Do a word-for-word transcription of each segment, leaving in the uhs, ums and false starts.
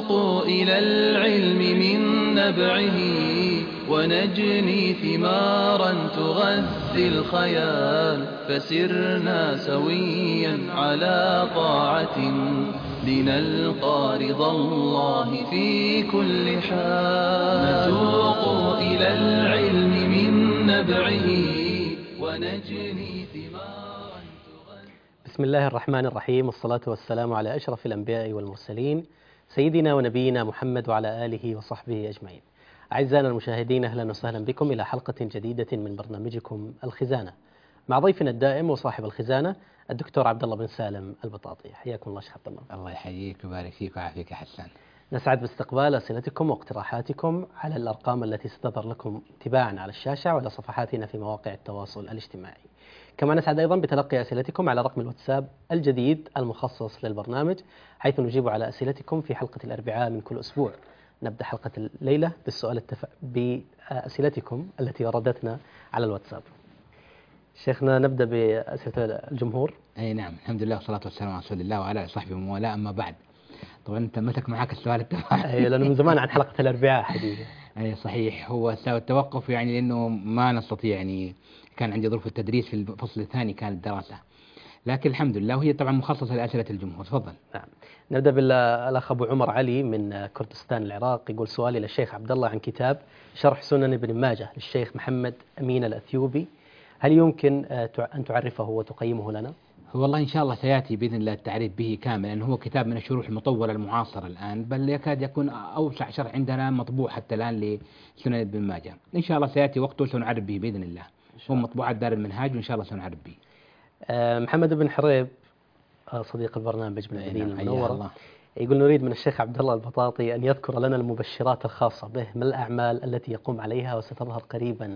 نتوق إلى العلم من نبعه ونجني ثمارا تغذي الخيال، فسرنا سويا على طاعة لنلقى رضا الله في كل حال. نتوق إلى العلم من نبعه ونجني ثمارا تغذي. بسم الله الرحمن الرحيم، والصلاة والسلام على أشرف الأنبياء والمرسلين سيدنا ونبينا محمد وعلى آله وصحبه أجمعين. أعزائنا المشاهدين، أهلا وسهلا بكم إلى حلقة جديدة من برنامجكم الخزانة مع ضيفنا الدائم وصاحب الخزانة الدكتور عبد الله بن سالم البطاطي. حياكم الله شيخ عبد الله. الله يحييك ويبارك فيك ويعافيك يا حسان. نسعد باستقبال أسئلتكم واقتراحاتكم على الأرقام التي ستظهر لكم تباعا على الشاشة وعلى صفحاتنا في مواقع التواصل الاجتماعي. كما نسعد أيضا بتلقي أسئلتكم على رقم الواتساب الجديد المخصص للبرنامج، حيث نجيب على أسئلتكم في حلقة الأربعاء من كل أسبوع. نبدأ حلقة الليلة بالسؤال التف... بأسئلتكم التي وردتنا على الواتساب. شيخنا، نبدأ بأسئلة الجمهور. أي نعم، الحمد لله والصلاة والسلام على رسول الله وعلى صحبه ومن والاه، أما بعد. طبعا أنت مسك معك السؤال التوقف. أي لأنه من زمان عن حلقة الأربعاء حقيقة. أي صحيح، هو التوقف يعني لأنه ما نستطيع، يعني كان عندي ظروف التدريس في الفصل الثاني كانت دراسة، لكن الحمد لله، وهي طبعا مخصصة لأسئلة الجمهور. تفضل. نعم، نبدأ بالأخ أبو عمر علي من كردستان العراق. يقول سؤالي للشيخ عبد الله عن كتاب شرح سنن ابن ماجه للشيخ محمد أمين الأثيوبي، هل يمكن أن تعرفه وتقيمه لنا؟ هو والله إن شاء الله سيأتي بإذن الله التعريف به كاملا، لأنه هو كتاب من الشروح المطولة المعاصرة الآن، بل يكاد يكون أوسع شرح عندنا مطبوع حتى الآن لسنن ابن ماجه. إن شاء الله سيأتي وقته سنعرف به بإذن الله. هو مطبوعات دار المنهاج، وإن شاء الله سنعرف به. أه محمد بن حريب صديق البرنامج من المدينة المنورة يقول نريد من الشيخ عبد الله البطاطي أن يذكر لنا المبشرات الخاصة به، ما الأعمال التي يقوم عليها وستظهر قريبا؟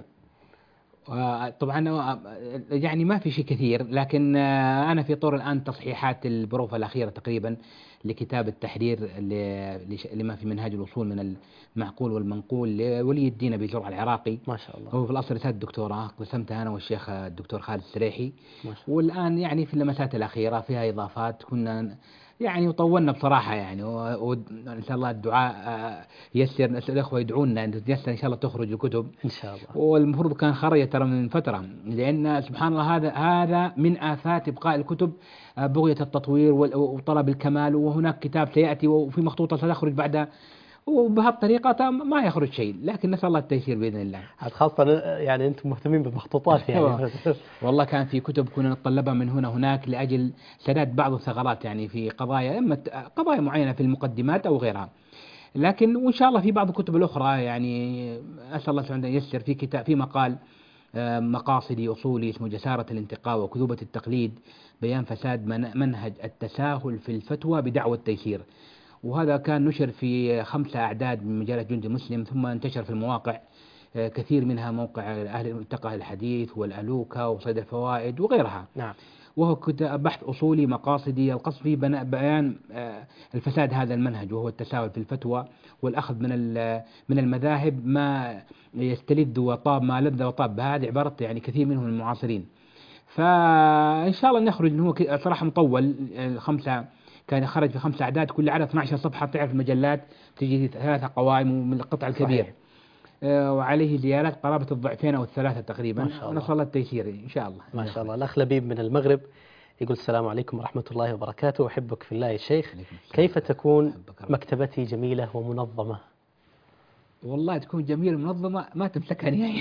طبعا يعني ما في شيء كثير، لكن أنا في طور الآن تصحيحات البروفة الأخيرة تقريبا لكتاب التحرير لما في منهاج الوصول من المعقول والمنقول لولي الدين أبي زرع العراقي. ما شاء الله. هو في الأصل رسالة دكتوراه قسمتها أنا والشيخ الدكتور خالد السريحي، والآن يعني في اللمسات الأخيرة فيها إضافات كنا يعني وطولنا بصراحة يعني، وإن شاء الله الدعاء يسر، نسأل الأخوة يدعونا أن تيسر إن شاء الله تخرج الكتب إن شاء الله. والمفروض كان خرج ترى من فترة، لأن سبحان الله هذا هذا من آفات إبقاء الكتب، بغية التطوير وطلب الكمال، وهناك كتاب سيأتي وفي مخطوطة ستخرج بعد، وبهالطريقة ما يخرج شيء، لكن نسأل الله التيسير بإذن الله. خاصة يعني أنتم مهتمين بالمخطوطات يعني. والله كان في كتب كنا نتطلبها من هنا هناك لأجل سداد بعض الثغرات يعني في قضايا، إما قضايا معينة في المقدمات أو غيرها، لكن وإن شاء الله في بعض الكتب الأخرى يعني أسأل الله سبحانه ييسر. في كتاب في مقال مقاصدي أصولي اسمه جسارة الانتقاء وكذوبة التقليد، بيان فساد منهج التساهل في الفتوى بدعوى التيسير، وهذا كان نشر في خمسة أعداد من مجلة جندي مسلم، ثم انتشر في المواقع كثير منها موقع أهل الملتقى الحديث والألوكا وصيد الفوائد وغيرها. نعم. وهو بحث أصولي مقاصدي، القصد فيه بيان الفساد هذا المنهج، وهو التساهل في الفتوى والأخذ من من المذاهب ما يستلذ وطاب ما لذ وطاب، هذه عبارة يعني كثير منهم المعاصرين. فإن شاء الله نخرج، إنه هو صراحة مطول، الخمسة كان خرج في خمسة أعداد، كل عدد اثنتي عشرة صفحة، تعرف المجلات تجي ثلاثة قوائم من القطع الكبير. آه وعليه زيارات قرابة الضعفين أو الثلاثة تقريبا، ونسأل الله التيسير إن شاء الله. ما شاء الله. الأخ لبيب من المغرب يقول السلام عليكم ورحمة الله وبركاته، أحبك في الله يا شيخ، كيف تكون مكتبتي جميلة ومنظمة؟ والله تكون جميلة ومنظمة ما تمسكها نهائيا.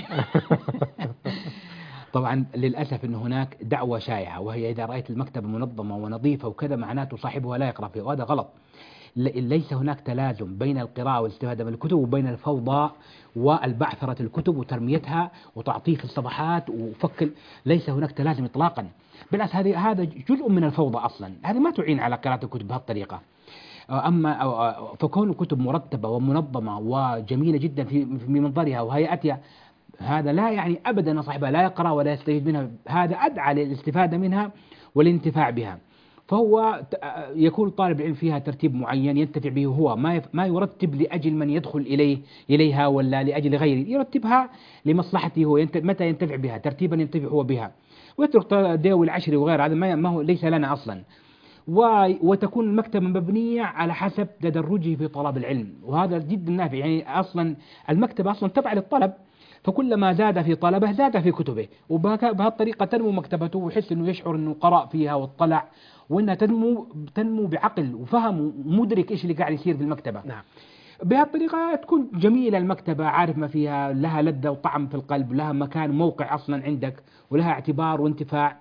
طبعا للأسف أن هناك دعوة شائعة، وهي إذا رأيت المكتبة منظمة ونظيفة وكذا معناته صاحبها لا يقرأ فيها، وهذا غلط. ليس هناك تلازم بين القراءة والاستفادة من الكتب وبين الفوضى والبعثرة الكتب وترميتها وتعطيك الصفحات وفك، ليس هناك تلازم إطلاقا، بالعكس هذا هذا جزء من الفوضى أصلا، هذه ما تعين على قراءة الكتب بهالطريقة. أما فكون الكتب مرتبة ومنظمة وجميلة جدا في منظرها وهيئتها، هذا لا يعني أبدا صاحبها لا يقرأ ولا يستفيد منها، هذا أدعى للاستفادة منها والانتفاع بها. فهو يكون طالب العلم فيها ترتيب معين ينتفع به هو، ما ما يرتب لأجل من يدخل إليه إليها ولا لأجل غيره، يرتبها لمصلحته هو، متى ينتفع بها ترتيبا ينتفع هو بها، ويترك ديو العشر وغيره، هذا ما هو ليس لنا أصلا. وتكون المكتبة مبنية على حسب تدرجه في طلب العلم، وهذا جدا نافع. يعني أصلا المكتبة أصلا تبع للطلب، فكلما زاد في طلبه زاد في كتبه، وبهالطريقة تنمو مكتبته ويحس أنه يشعر أنه قرأ فيها واطلع، وأنها تنمو تنمو بعقل وفهم ومدرك إيش اللي قاعد يصير في المكتبة. نعم. بهالطريقة تكون جميلة المكتبة، عارف ما فيها، لها لذة وطعم في القلب، لها مكان موقع أصلا عندك، ولها اعتبار وانتفاع،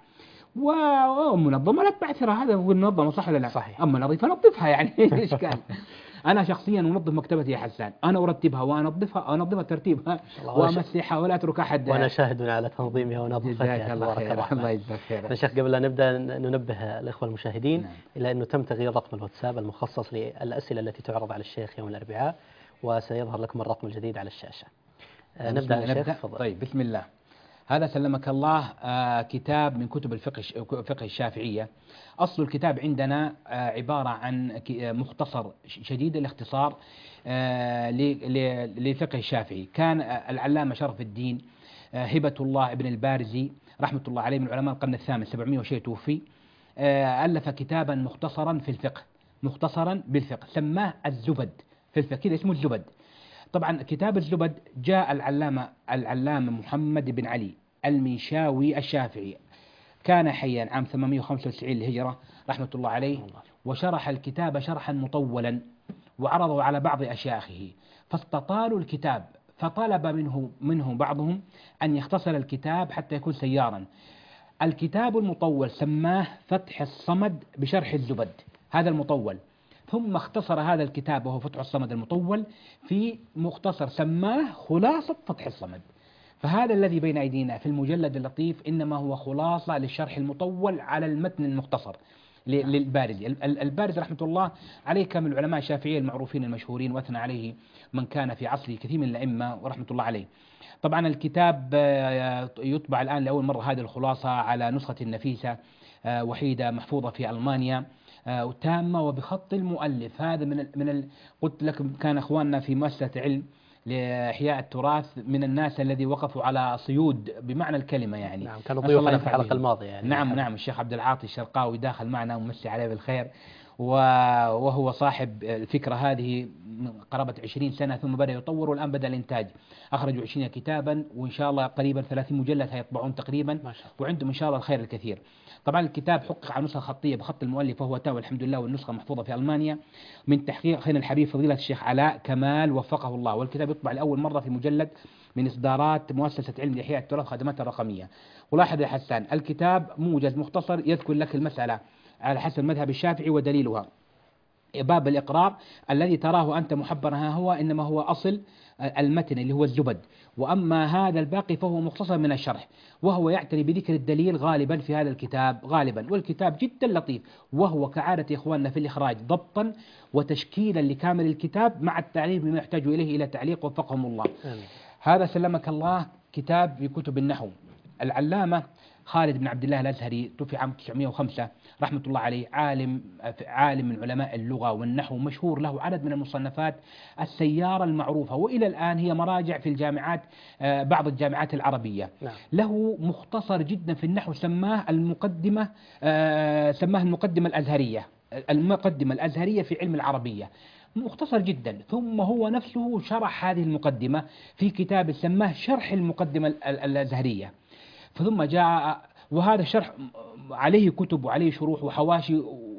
ومنظمة لا تبعثرها. هذا هو المنظمة، صح ولا لا؟ صحيح. أما نظيفة نظفها يعني إيش كان. أنا شخصيا أنظف مكتبتي يا حسان، أنا أرتبها وأنظفها، أنظفها ترتيبها وأمسحها ولا أترك أحد. وأنا شاهد على تنظيمها ونظافتها. جزاك الله خير. الله يجزاك خير. يا شيخ، قبل لا نبدأ ننبه الإخوة المشاهدين نعم. إلى أنه تم تغيير رقم الواتساب المخصص للأسئلة التي تعرض على الشيخ يوم الأربعاء، وسيظهر لكم الرقم الجديد على الشاشة. نبدأ يا شيخ، تفضل. طيب، بسم الله. هذا سلمك الله آه كتاب من كتب الفقه فقه الشافعية. أصل الكتاب عندنا آه عبارة عن مختصر شديد الاختصار آه لفقه الشافعي. كان آه العلامة شرف الدين آه هبة الله ابن البارزي رحمة الله عليه من علماء القرن الثامن سبعمائة وشيء توفي، آه ألف كتابا مختصرا في الفقه، مختصرا بالفقه، سماه الزبد في الفقه، كذا اسمه الزبد. طبعا كتاب الزبد جاء العلامة العلامة محمد بن علي المنشاوي الشافعي، كان حيا عام ثمانمائة وخمسة وتسعين للهجرة رحمة الله عليه، وشرح الكتاب شرحا مطولا وعرضه على بعض أشياخه، فاستطالوا الكتاب، فطلب منه منه بعضهم أن يختصر الكتاب حتى يكون سيارا. الكتاب المطول سماه فتح الصمد بشرح الزبد، هذا المطول، ثم اختصر هذا الكتاب وهو فتح الصمد المطول في مختصر سماه خلاصة فتح الصمد. فهذا الذي بين أيدينا في المجلد اللطيف إنما هو خلاصة للشرح المطول على المتن المختصر للبارزي. البارزي رحمة الله عليه كان من العلماء الشافعية المعروفين المشهورين، واثنى عليه من كان في عصره كثير من الأئمة ورحمة الله عليه. طبعا الكتاب يطبع الآن لأول مرة هذه الخلاصة على نسخة نفيسة وحيدة محفوظة في ألمانيا تامة وبخط المؤلف. هذا من ال من ال قلت لكم كان أخواننا في مؤسسة علم لإحياء التراث من الناس الذي وقفوا على صيود بمعنى الكلمة يعني. نعم، كانوا ضيوفنا في الحلقة الماضية يعني. نعم نعم الشيخ عبد العاطي الشرقاوي داخل معنا ومسي عليه بالخير، وهو صاحب الفكرة هذه من قرابة عشرين سنة، ثم بدأ يطور والآن بدأ الإنتاج. أخرجوا عشرين كتابا، وإن شاء الله قريبا ثلاثين مجلد هيطبعون تقريبا، وعندهم إن شاء الله الخير الكثير. طبعا الكتاب حقق على نسخة خطية بخط المؤلف وهو تاوي الحمد لله، والنسخة محفوظة في ألمانيا من تحقيق أخينا الحبيب فضيلة الشيخ علاء كمال وفقه الله. والكتاب يطبع لأول مرة في مجلد من إصدارات مؤسسة علم لإحياء التراث خدماتها الرقمية. ولاحظ يا حسان الكتاب موجز مختصر يذكر لك المسألة على حسب المذهب الشافعي ودليلها. باب الإقرار الذي تراه أنت محبرها هو إنما هو أصل المتن اللي هو الزبد، وأما هذا الباقي فهو مختصر من الشرح، وهو يعتني بذكر الدليل غالبا في هذا الكتاب غالبا. والكتاب جدا لطيف، وهو كعادة إخواننا في الإخراج ضبطا وتشكيلا لكامل الكتاب مع التعليل بما يحتاج إليه إلى تعليق وفقهم الله. آمين. هذا سلمك الله كتاب في كتب النحو. العلامة خالد بن عبد الله الأزهري توفي عام تسعمائة وخمسة رحمة الله عليه، عالم عالم من علماء اللغة والنحو، مشهور، له عدد من المصنفات السيارة المعروفة، وإلى الآن هي مراجع في الجامعات بعض الجامعات العربية. نعم. له مختصر جدا في النحو سماه المقدمة سماه المقدمة الأزهرية، المقدمة الأزهرية في علم العربية، مختصر جدا. ثم هو نفسه شرح هذه المقدمة في كتاب سماه شرح المقدمة الأزهرية. ثم جاء وهذا الشرح عليه كتب وعليه شروح وحواشي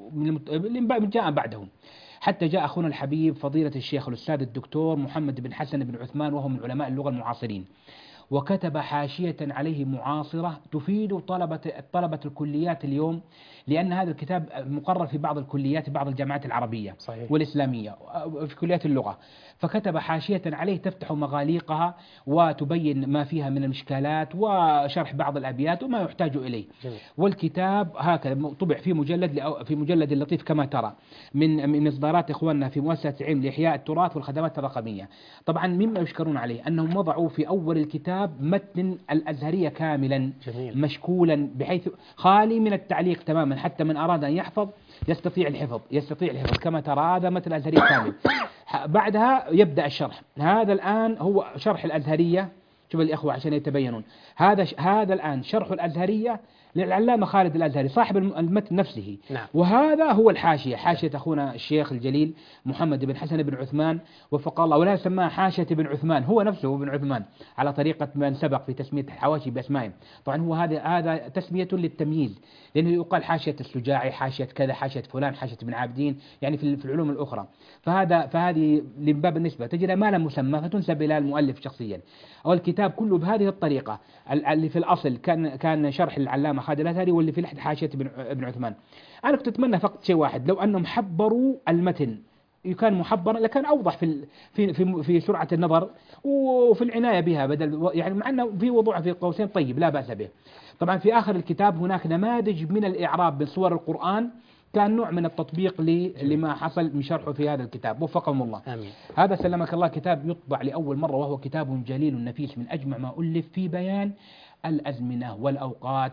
من جاء بعدهم، حتى جاء أخونا الحبيب فضيلة الشيخ الأستاذ الدكتور محمد بن حسن بن عثمان وهو من علماء اللغة المعاصرين، وكتب حاشية عليه معاصرة تفيد طلبة طلبة الكليات اليوم، لأن هذا الكتاب مقرر في بعض الكليات بعض الجامعات العربية صحيح. والإسلامية في كليات اللغة، فكتب حاشية عليه تفتح مغاليقها وتبين ما فيها من المشكلات وشرح بعض الأبيات وما يحتاج إليه. جميل. والكتاب هكذا طبع في مجلد في مجلد لطيف كما ترى من من إصدارات إخواننا في مؤسسة علم لإحياء التراث والخدمات الرقمية. طبعا مما يشكرون عليه أنهم وضعوا في أول الكتاب متن الأزهرية كاملا. جميل. مشكولا بحيث خالي من التعليق تماما، حتى من أراد أن يحفظ يستطيع الحفظ يستطيع الحفظ كما ترى. هذا متن الأزهرية كامل. بعدها يبدأ الشرح. هذا الآن هو شرح الأزهرية، شوف الإخوة عشان يتبينون، هذا هذا الآن شرح الأزهرية للعلامة خالد الأزهري صاحب المتن نفسه. نعم. وهذا هو الحاشية، حاشية أخونا الشيخ الجليل محمد بن حسن بن عثمان وفق الله، ولا سماها حاشية بن عثمان، هو نفسه ابن عثمان على طريقة من سبق في تسمية الحواشي بأسمائهم. طبعا هو هذا هذا تسمية للتمييز، لأنه يقال حاشية السجاعي، حاشية كذا، حاشية فلان، حاشية ابن عابدين، يعني في في العلوم الأخرى. فهذا فهذه لباب النسبة تجد ما لا مسمى فتنسب إلى المؤلف شخصيا. أو الكتاب كله بهذه الطريقة، اللي في الأصل كان كان شرح العلامة خالد الأزهري، واللي في لحد حاشية ابن ابن عثمان. أنا كنت أتمنى فقط شيء واحد، لو أنهم حبروا المتن، كان محبرا لكان أوضح في في في في سرعة النظر وفي العناية بها، بدل يعني مع أنه في وضوع في قوسين طيب لا بأس به. طبعا في آخر الكتاب هناك نماذج من الإعراب من صور القرآن، كان نوع من التطبيق لما حصل من شرحه في هذا الكتاب، وفقهم الله. آمين. هذا سلمك الله كتاب يطبع لأول مرة، وهو كتاب جليل نفيس من أجمع ما ألف في بيان الأزمنة والأوقات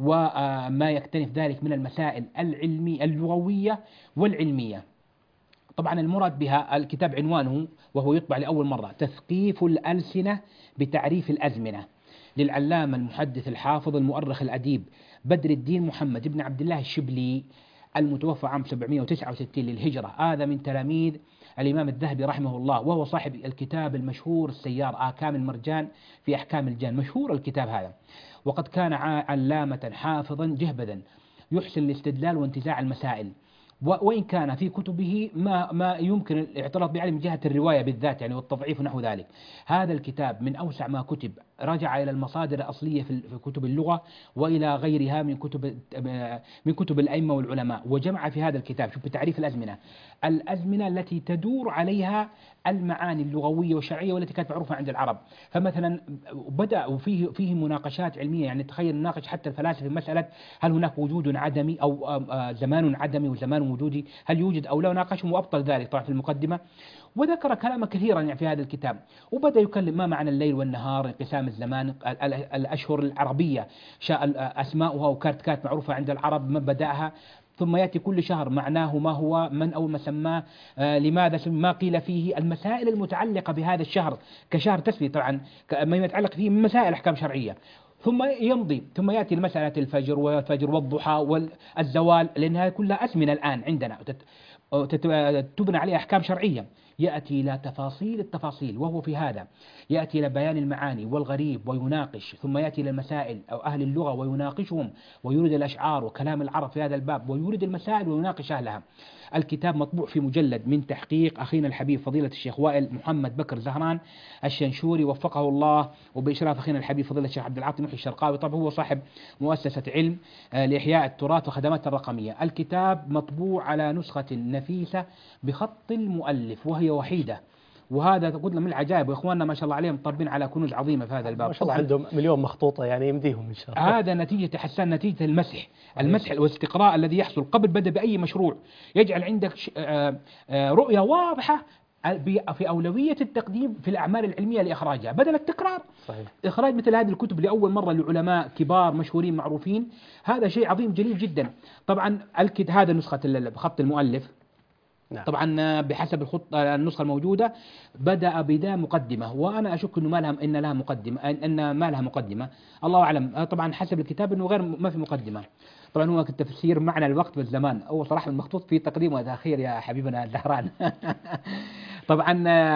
وما يكتنف ذلك من المسائل العلمية اللغوية والعلمية. طبعا المراد بها الكتاب عنوانه وهو يطبع لأول مرة تثقيف الألسنة بتعريف الأزمنة، للعلامة المحدث الحافظ المؤرخ الأديب بدر الدين محمد بن عبد الله الشبلي المتوفى عام سبعمائة وتسعة وستين للهجرة. هذا من تلاميذ الإمام الذهبي رحمه الله، وهو صاحب الكتاب المشهور السيار آكام المرجان في أحكام الجان، مشهور الكتاب هذا. وقد كان علامة حافظا جهبذا يحسن الاستدلال وانتزاع المسائل، وإن كان في كتبه ما ما يمكن الاعتراض بعلم من جهة الرواية بالذات يعني والتضعيف ونحو ذلك. هذا الكتاب من أوسع ما كتب، رجع إلى المصادر الأصلية في كتب اللغة وإلى غيرها من كتب من كتب الأئمة والعلماء، وجمع في هذا الكتاب شوف بتعريف الأزمنة، الأزمنة التي تدور عليها المعاني اللغوية والشرعية والتي كانت معروفة عند العرب. فمثلا بدأ وفيه فيه مناقشات علمية، يعني تخيل نناقش حتى الفلاسفة في مسألة هل هناك وجود عدمي أو زمان عدمي وزمان وجودي، هل يوجد أو لا، ناقشهم وأبطل ذلك طبعا في المقدمة، وذكر كلاما كثيرا يعني في هذا الكتاب. وبدأ يكلم ما معنى الليل والنهار، انقسام الزمان، الأشهر العربية أسماؤها وكانت كانت معروفة عند العرب من بدأها، ثم يأتي كل شهر معناه ما هو، من أول ما سماه، آه لماذا ما قيل فيه، المسائل المتعلقة بهذا الشهر كشهر تسمية طبعا ما يتعلق فيه من مسائل أحكام شرعية. ثم يمضي ثم يأتي مسألة الفجر والفجر والضحى والزوال، لأنها كلها أزمنة الآن عندنا تبنى عليها أحكام شرعية. يأتي إلى تفاصيل التفاصيل، وهو في هذا يأتي إلى بيان المعاني والغريب ويناقش، ثم يأتي إلى المسائل أو أهل اللغة ويناقشهم، ويورد الأشعار وكلام العرب في هذا الباب، ويورد المسائل ويناقش أهلها. الكتاب مطبوع في مجلد من تحقيق أخينا الحبيب فضيلة الشيخ وائل محمد بكر زهران الشنشوري وفقه الله، وبإشراف أخينا الحبيب فضيلة الشيخ عبد العاطي محي الشرقاوي. طبعا هو صاحب مؤسسة علم لإحياء التراث وخدمات الرقمية. الكتاب مطبوع على نسخة نفيسة بخط المؤلف وهي وحيدة، وهذا قلنا من العجائب، واخواننا ما شاء الله عليهم طابين على كنوز عظيمه في هذا الباب، ما شاء الله عندهم مليون مخطوطه يعني يمديهم ان شاء الله. هذا نتيجه حسان نتيجه المسح المسح والاستقراء الذي يحصل قبل بدء باي مشروع، يجعل عندك رؤيه واضحه في أولوية التقديم في الأعمال العلمية لإخراجها بدل التكرار. صحيح. إخراج مثل هذه الكتب لأول مرة لعلماء كبار مشهورين معروفين، هذا شيء عظيم جليل جدا. طبعا الكتاب هذا نسخة بخط المؤلف. نعم. طبعا بحسب الخطة النسخة الموجودة بدأ بداية مقدمة، وأنا أشك إنه ما لها إن لها مقدمة إن ما لها مقدمة، الله أعلم. طبعا حسب الكتاب إنه غير ما في مقدمة. طبعا هو التفسير معنى الوقت والزمان، هو صراحة المخطوط في تقديم وتأخير يا حبيبنا الزهران. طبعا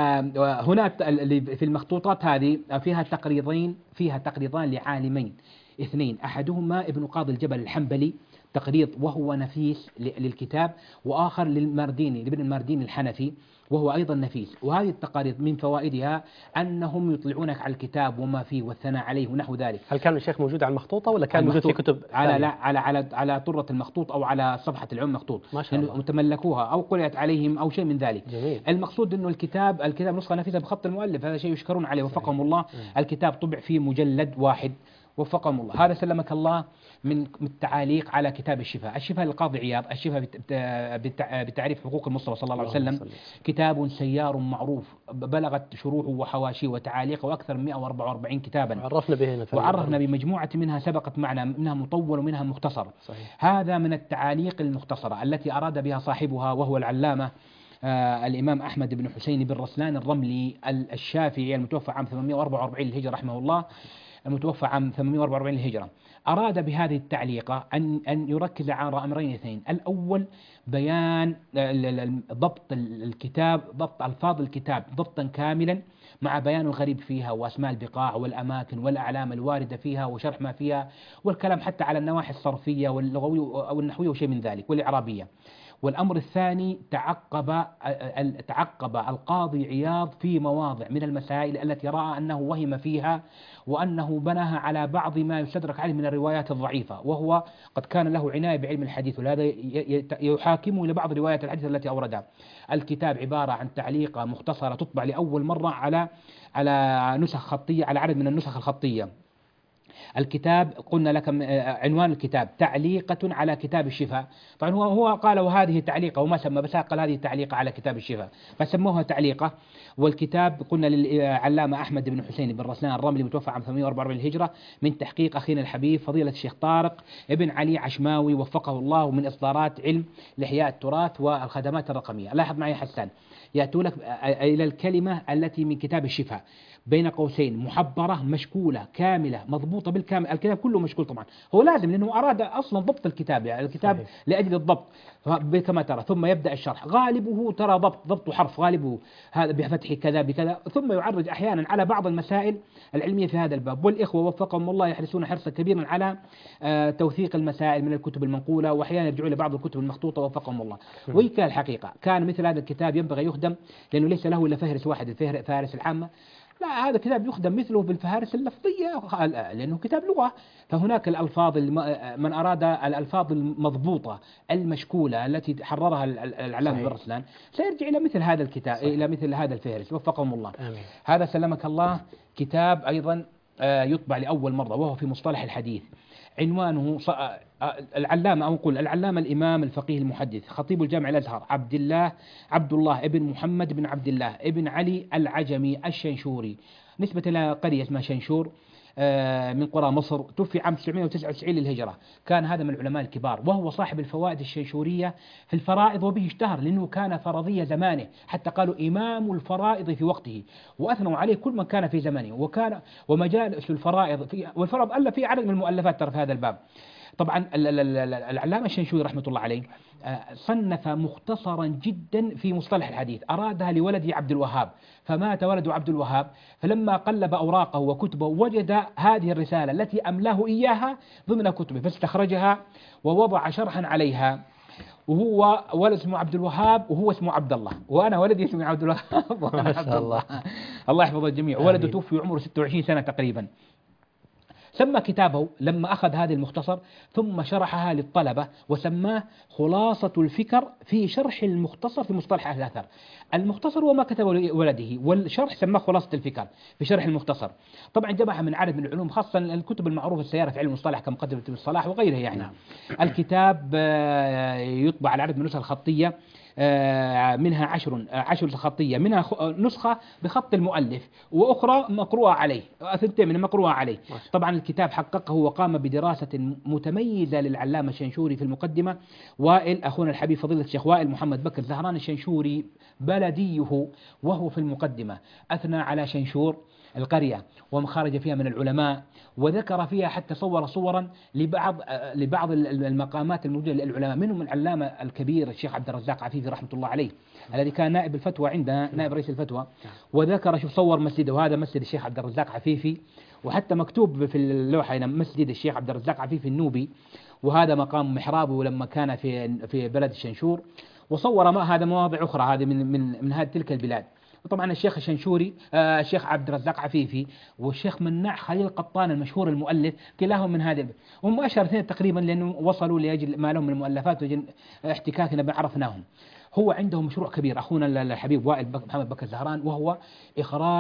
هنا في المخطوطات هذه فيها تقريضين فيها تقريضان لعالمين اثنين، أحدهما ابن قاضي الجبل الحنبلي تقريض وهو نفيس للكتاب، وآخر للمارديني لابن المارديني الحنفي وهو أيضا نفيس. وهذه التقارير من فوائدها أنهم يطلعونك على الكتاب وما فيه والثناء عليه ونحو ذلك. هل كان الشيخ موجود على المخطوطة ولا كان موجود في كتب على لا على على على طرة المخطوط أو على صفحة العم مخطوط، ما شاء الله، تملكوها أو قرأت عليهم أو شيء من ذلك. جميل. المقصود أنه الكتاب الكتاب نسخة نفيسة بخط المؤلف، هذا شيء يشكرون عليه وفقهم الله. م. الكتاب طبع في مجلد واحد وفقهم الله. هذا سلمك الله من التعاليق على كتاب الشفاء. الشفاء للقاضي عياض، الشفاء بتعريف حقوق المصطفى صلى الله عليه وسلم، كتاب سيار معروف بلغت شروحه وحواشيه وتعاليقه أكثر من مئة وأربعة وأربعين كتابا، عرفنا به وعرفنا بمجموعة منها سبقت معنا، منها مطول ومنها مختصر. صحيح. هذا من التعاليق المختصرة التي أراد بها صاحبها وهو العلامة آه الإمام أحمد بن حسين بن رسلان الرملي الشافعي المتوفى عام ثمانمائة وأربعة وأربعين للهجرة رحمه الله، المتوفى عام ثمانمائة وأربعة وأربعين للهجرة، أراد بهذه التعليقة أن أن يركز على أمرين اثنين. الأول بيان ضبط الكتاب، ضبط ألفاظ الكتاب ضبطا كاملا مع بيان الغريب فيها وأسماء البقاع والأماكن والأعلام الواردة فيها وشرح ما فيها، والكلام حتى على النواحي الصرفية واللغوية أو النحوية وشيء من ذلك والإعرابية. والأمر الثاني تعقب تعقب القاضي عياض في مواضع من المسائل التي رأى أنه وهم فيها وأنه بناها على بعض ما يستدرك عليه من الروايات الضعيفة، وهو قد كان له عناية بعلم الحديث، ولهذا يحاكمه لبعض روايات الحديث التي أوردها. الكتاب عبارة عن تعليقة مختصرة تطبع لأول مرة على على نسخ خطية، على عدد من النسخ الخطية. الكتاب قلنا لك عنوان الكتاب تعليقة على كتاب الشفاء، طبعا هو هو قال وهذه تعليقة وما سمى، بس قال هذه تعليقة على كتاب الشفاء فسموها تعليقة. والكتاب قلنا للعلامة أحمد بن حسين بن رسلان الرملي متوفى عام ثمانمائة وأربعة وأربعين للهجرة، من تحقيق أخينا الحبيب فضيلة الشيخ طارق ابن علي عشماوي وفقه الله، ومن إصدارات علم الإحياء التراث والخدمات الرقمية. لاحظ معي حسان، يأتوا لك إلى الكلمة التي من كتاب الشفاء بين قوسين محبرة مشكولة كاملة مضبوطة بالكامل، الكتاب كله مشكول طبعا، هو لازم لأنه أراد أصلا ضبط الكتاب، يعني الكتاب صحيح. لأجل الضبط كما ترى، ثم يبدأ الشرح غالبه ترى ضبط ضبط حرف غالبه هذا بفتح كذا بكذا، ثم يعرج أحيانا على بعض المسائل العلمية في هذا الباب. والإخوة وفقهم الله يحرصون حرصا كبيرا على آه توثيق المسائل من الكتب المنقولة، وأحيانا يرجعون لبعض الكتب المخطوطة وفقهم الله. وكان الحقيقة كان مثل هذا الكتاب ينبغي يخدم، لأنه ليس له إلا فهرس واحد، الفهرس العامة، لا هذا كتاب يخدم مثله بالفهارس اللفظية لأنه كتاب لغة، فهناك الألفاظ من أراد الألفاظ المضبوطة المشكولة التي حررها العلامة بن رسلان سيرجع إلى مثل هذا الكتاب صحيح. إلى مثل هذا الفهرس وفقهم الله. آمين. هذا سلمك الله كتاب أيضا يطبع لأول مرة وهو في مصطلح الحديث، عنوانه العلامة أو نقول العلامة الإمام الفقيه المحدث خطيب الجامع الأزهر عبد الله عبد الله ابن محمد بن عبد الله ابن علي العجمي الشنشوري، نسبة إلى قرية اسمها شنشور من قرى مصر، توفي عام تسعمائة وتسعة وتسعين للهجرة. كان هذا من العلماء الكبار، وهو صاحب الفوائد الشنشورية في الفرائض، وبه اشتهر لأنه كان فرضي زمانه، حتى قالوا إمام الفرائض في وقته، وأثنوا عليه كل من كان في زمانه، وكان ومجالس الفرائض في والفرائض ألف فيه عدد من المؤلفات ترى في هذا الباب. طبعا العلامة الشنشوري رحمة الله عليه صنف مختصرا جدا في مصطلح الحديث، أرادها لولده عبد الوهاب، فمات ولده عبد الوهاب، فلما قلب أوراقه وكتبه وجد هذه الرسالة التي أملاه إياها ضمن كتبه، فاستخرجها ووضع شرحا عليها، وهو ولد اسمه عبد الوهاب وهو اسمه عبد الله، وأنا ولدي اسمه عبد الوهاب وأنا عبد الله. الله يحفظ الجميع. ولده توفي عمره ستة وعشرين سنة تقريبا. سمى كتابه لما أخذ هذه المختصر ثم شرحها للطلبة وسماه خلاصة الفكر في شرح المختصر في مصطلح أهل الأثر. المختصر وما كتبه لولده، والشرح سماه خلاصة الفكر في شرح المختصر. طبعا جمعها من عدد من العلوم، خاصة الكتب المعروفة السيارة في علم المصطلح كمقدمة ابن الصلاح وغيره يعني. نعم. الكتاب يطبع على عدد من النسخ الخطية، منها عشر عشر خطية، منها نسخة بخط المؤلف وأخرى مقروءة عليه، ثنتين من مقروءة عليه. طبعا الكتاب حققه وقام بدراسة متميزة للعلامة الشنشوري في المقدمة. وائل أخونا الحبيب فضيلة الشيخ وائل محمد بكر زهران الشنشوري بلديه، وهو في المقدمة أثنى على شنشور القرية وما خرج فيها من العلماء، وذكر فيها حتى صور صورا لبعض لبعض المقامات الموجودة للعلماء، منهم العلامة الكبير الشيخ عبد الرزاق عفيفي رحمة الله عليه الذي كان نائب الفتوى عندنا، نائب رئيس الفتوى، وذكر شوف صور مسجده، وهذا مسجد الشيخ عبد الرزاق عفيفي، وحتى مكتوب في اللوحة هنا مسجد الشيخ عبد الرزاق عفيفي النوبي، وهذا مقام محرابه لما كان في في بلد الشنشور، وصور ما هذا مواضع أخرى هذه من من من هذه تلك البلاد. وطبعا الشيخ الشنشوري آه الشيخ عبد الرزاق عفيفي والشيخ مناع خليل قطان المشهور المؤلف، كلاهم من هذه، هم أشهر اثنين تقريبا لأنه وصلوا لأجل ما لهم من المؤلفات وجن احتكاكنا عرفناهم. هو عنده مشروع كبير أخونا الحبيب وائل محمد بكر زهران، وهو إخراج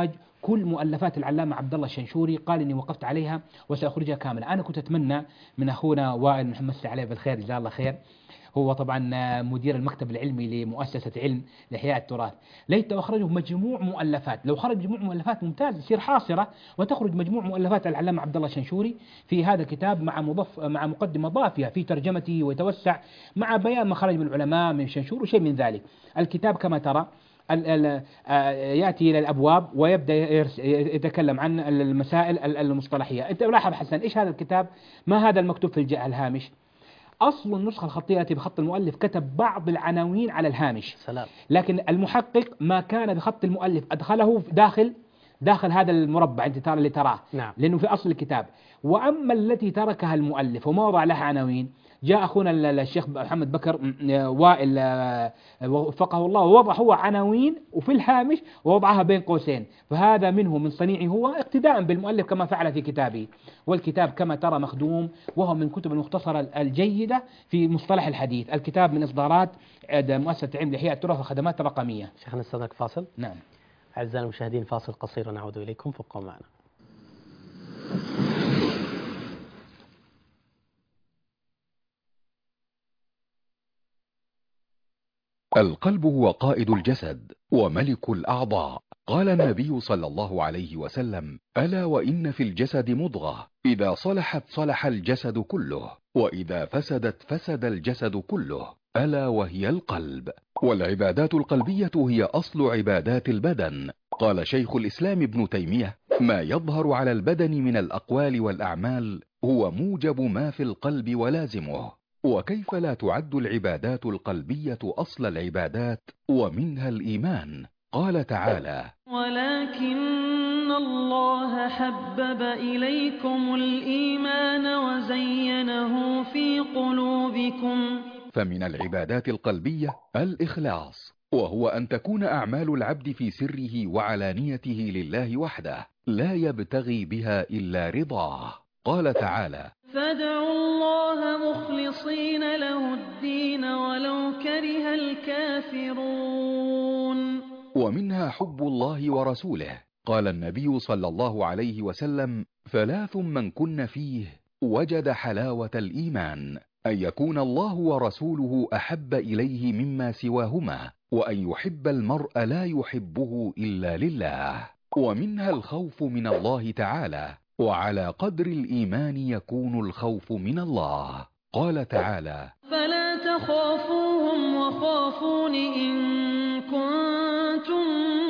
كل مؤلفات العلامة عبد الله الشنشوري، قال إني وقفت عليها وسأخرجها كاملة. أنا كنت أتمنى من أخونا وائل محمد عليه بالخير جزاه الله خير، هو طبعا مدير المكتب العلمي لمؤسسة علم لإحياء التراث، ليت أخرجه مجموع مؤلفات. لو خرج مجموع مؤلفات ممتاز يصير حاصرة، وتخرج مجموع مؤلفات العلامة عبد الله الشنشوري في هذا الكتاب مع مضف مع مقدمة ضافية في ترجمته ويتوسع مع بيان ما خرج من العلماء من شنشور وشيء من ذلك. الكتاب كما ترى يأتي إلى الأبواب ويبدأ يتكلم عن المسائل المصطلحية. أنت لاحظ حسن إيش هذا الكتاب؟ ما هذا المكتوب في الهامش؟ أصل النسخة الخطية التي بخط المؤلف كتب بعض العناوين على الهامش، سلام. لكن المحقق ما كان بخط المؤلف أدخله داخل داخل هذا المربع أنت ترى اللي تراه، نعم. لأنه في أصل الكتاب. وأما التي تركها المؤلف وما وضع لها عناوين، جاء أخونا الشيخ محمد بكر وائل وفقه الله ووضع هو عناوين وفي الهامش ووضعها بين قوسين، فهذا منه من صنيعه هو اقتداء بالمؤلف كما فعل في كتابه. والكتاب كما ترى مخدوم، وهو من كتب المختصرة الجيدة في مصطلح الحديث. الكتاب من إصدارات مؤسسة علم لإحياء التراث والخدمات الرقمية. شيخنا نستأذنك فاصل. نعم. أعزائنا المشاهدين فاصل قصير ونعود إليكم، فابقوا معنا. القلب هو قائد الجسد وملك الأعضاء. قال النبي صلى الله عليه وسلم: ألا وإن في الجسد مضغة إذا صلحت صلح الجسد كله، وإذا فسدت فسد الجسد كله، ألا وهي القلب. والعبادات القلبية هي أصل عبادات البدن. قال شيخ الإسلام ابن تيمية: ما يظهر على البدن من الأقوال والأعمال هو موجب ما في القلب ولازمه. وكيف لا تعد العبادات القلبية أصل العبادات ومنها الإيمان؟ قال تعالى: ولكن الله حبب إليكم الإيمان وزينه في قلوبكم. فمن العبادات القلبية الإخلاص، وهو أن تكون أعمال العبد في سره وعلانيته لله وحده، لا يبتغي بها إلا رضاه. قال تعالى: فادعوا الله مخلصين له الدين ولو كره الكافرون. ومنها حب الله ورسوله. قال النبي صلى الله عليه وسلم: ثلاث من كن فيه وجد حلاوة الإيمان: أن يكون الله ورسوله أحب إليه مما سواهما، وأن يحب المرء لا يحبه إلا لله. ومنها الخوف من الله تعالى، وعلى قدر الإيمان يكون الخوف من الله. قال تعالى: فلا تخافوهم وخافون إن كنتم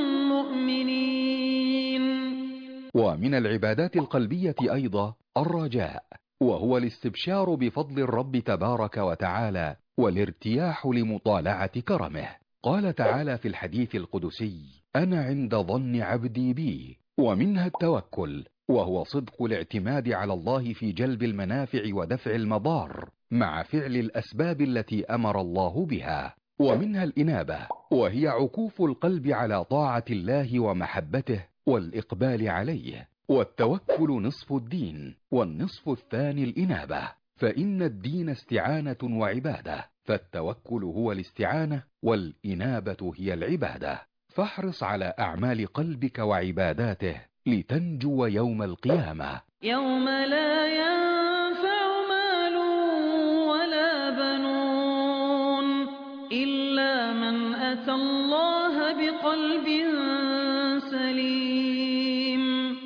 مؤمنين. ومن العبادات القلبية أيضا الرجاء، وهو الاستبشار بفضل الرب تبارك وتعالى والارتياح لمطالعة كرمه. قال تعالى في الحديث القدسي: أنا عند ظن عبدي بي. ومنها التوكل، وهو صدق الاعتماد على الله في جلب المنافع ودفع المضار مع فعل الأسباب التي أمر الله بها. ومنها الإنابة، وهي عكوف القلب على طاعة الله ومحبته والإقبال عليه. والتوكل نصف الدين، والنصف الثاني الإنابة، فإن الدين استعانة وعبادة، فالتوكل هو الاستعانة والإنابة هي العبادة. فاحرص على أعمال قلبك وعباداته لتنجو يوم القيامة، يوم لا ينفع مال ولا بنون إلا من أتى الله بقلب سليم.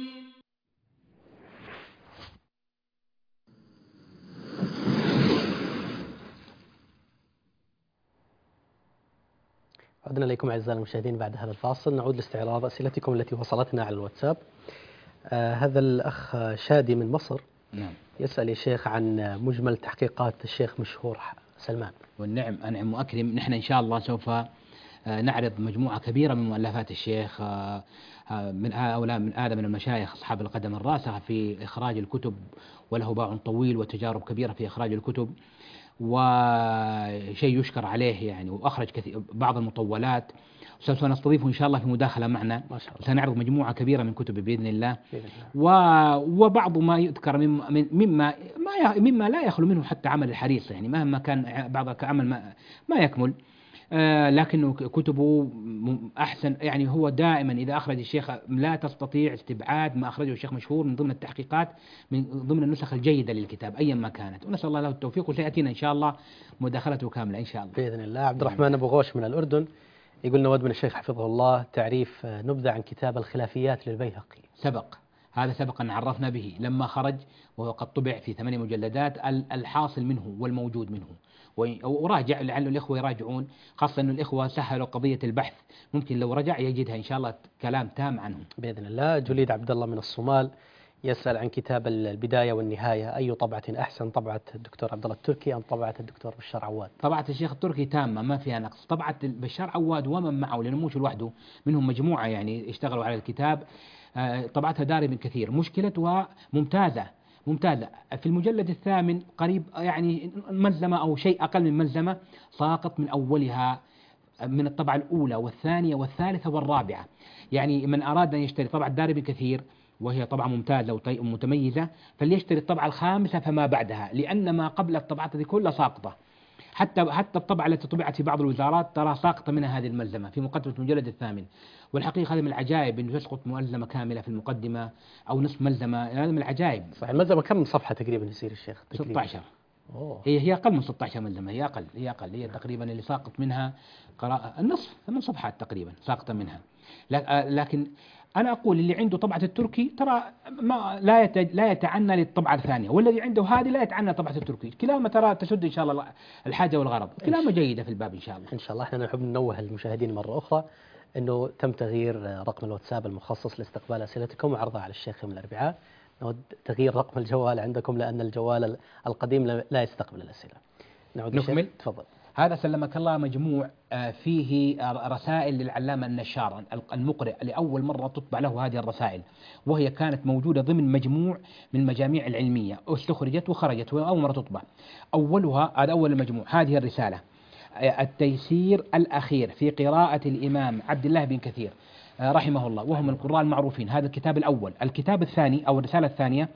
عدنا إليكم أعزائنا المشاهدين بعد هذا الفاصل. نعود لاستعراض أسئلتكم التي وصلتنا على الواتساب. آه هذا الأخ شادي من مصر نعم. يسأل يا شيخ عن مجمل تحقيقات الشيخ مشهور سلمان. والنعم أنعم وأكرم. نحن إن شاء الله سوف نعرض مجموعة كبيرة من مؤلفات الشيخ، من هؤلاء من آدم من المشايخ أصحاب القدم الراسخة في إخراج الكتب، وله باع طويل وتجارب كبيرة في إخراج الكتب، وشيء يشكر عليه يعني. وأخرج كثير بعض المطولات، سوف نستضيفه إن شاء الله في مداخلة معنا. سنعرض مجموعة كبيرة من كتب بإذن الله. وبعض ما يذكر مما مما ما مما لا يخلو منه حتى عمل الحريص، يعني مهما كان بعض عمل ما, ما يكمل. آه لكنه كتبه م- أحسن، يعني هو دائما إذا أخرج الشيخ لا تستطيع استبعاد ما أخرجه الشيخ مشهور من ضمن التحقيقات، من ضمن النسخ الجيدة للكتاب أيا ما كانت، ونسأل الله له التوفيق، وسيأتينا إن شاء الله مداخلته كاملة إن شاء الله. بإذن الله. عبد الرحمن أبو غوش من الأردن يقول: نود من الشيخ حفظه الله تعريف نبذة عن كتاب الخلافيات للبيهقي. سبق هذا سبق أن عرفنا به لما خرج، وهو قد طبع في ثمانية مجلدات، ال- الحاصل منه والموجود منه، و- وراجع لعل الإخوة يراجعون، خاصة أن الإخوة سهلوا قضية البحث، ممكن لو رجع يجدها إن شاء الله كلام تام عنه. بإذن الله. جليد عبد الله من الصومال يسأل عن كتاب البداية والنهاية، أي طبعة أحسن، طبعة الدكتور عبد الله التركي أم طبعة الدكتور بشار عواد؟ طبعة الشيخ التركي تامة ما فيها نقص، طبعة بشار عواد ومن معه لأنه مش لوحده، منهم مجموعة يعني اشتغلوا على الكتاب، آه، طبعتها داري من كثير، مشكلتها ممتازة ممتازة. في المجلد الثامن قريب يعني ملزمة أو شيء أقل من ملزمة ساقط من أولها، من الطبعة الأولى والثانية والثالثة والرابعة. يعني من أراد أن يشتري طبعة داري بن كثير وهي طبعة ممتازة ومتميزة فليشتري الطبعة الخامسة فما بعدها، لأن ما قبل الطبعات هذه كلها ساقطة، حتى حتى الطبعة التي طبعت في بعض الوزارات ترى ساقطة منها هذه الملزمة في مقدمة المجلد الثامن. والحقيقة هذا من العجائب أنه يسقط ملزمة كاملة في المقدمة أو نصف ملزمة، هذا من العجائب. صحيح. الملزمة كم صفحة تقريبا يصير الشيخ؟ تقريبا ستة عشر. أوه. هي هي أقل من ستة عشر ملزمة، هي أقل هي أقل هي تقريبا اللي ساقط منها قراءة النصف، ثمان صفحات تقريبا ساقطة منها. لكن أنا أقول اللي عنده طبعة التركي ترى ما لا يت- لا يتعنى للطبعة الثانية، والذي عنده هذه لا يتعنى طبعة التركي، كلاهما ترى تسد إن شاء الله الحاجة والغرض، كلاهما جيدة في الباب إن شاء الله. إن شاء الله. إحنا نحب ننوه المشاهدين مرة أخرى أنه تم تغيير رقم الواتساب المخصص لاستقبال أسئلتكم وعرضها على الشيخ يوم الأربعاء، نود تغيير رقم الجوال عندكم لأن الجوال القديم لا- لا يستقبل الأسئلة. نعود نكمل؟ للشيخ. تفضل. هذا سلمك الله مجموع آه، فيه آه، رسائل للعلامة النشار المقرئ، لأول مرة تطبع له هذه الرسائل، وهي كانت موجودة ضمن مجموع من المجاميع العلمية، استخرجت وخرجت وأول مرة تطبع. أولها هذا أول المجموع هذه الرسالة، آه، التيسير الأخير في قراءة الإمام عبد الله بن كثير آه، رحمه الله، وهم القراء المعروفين. هذا الكتاب الأول. الكتاب الثاني أو الرسالة الثانية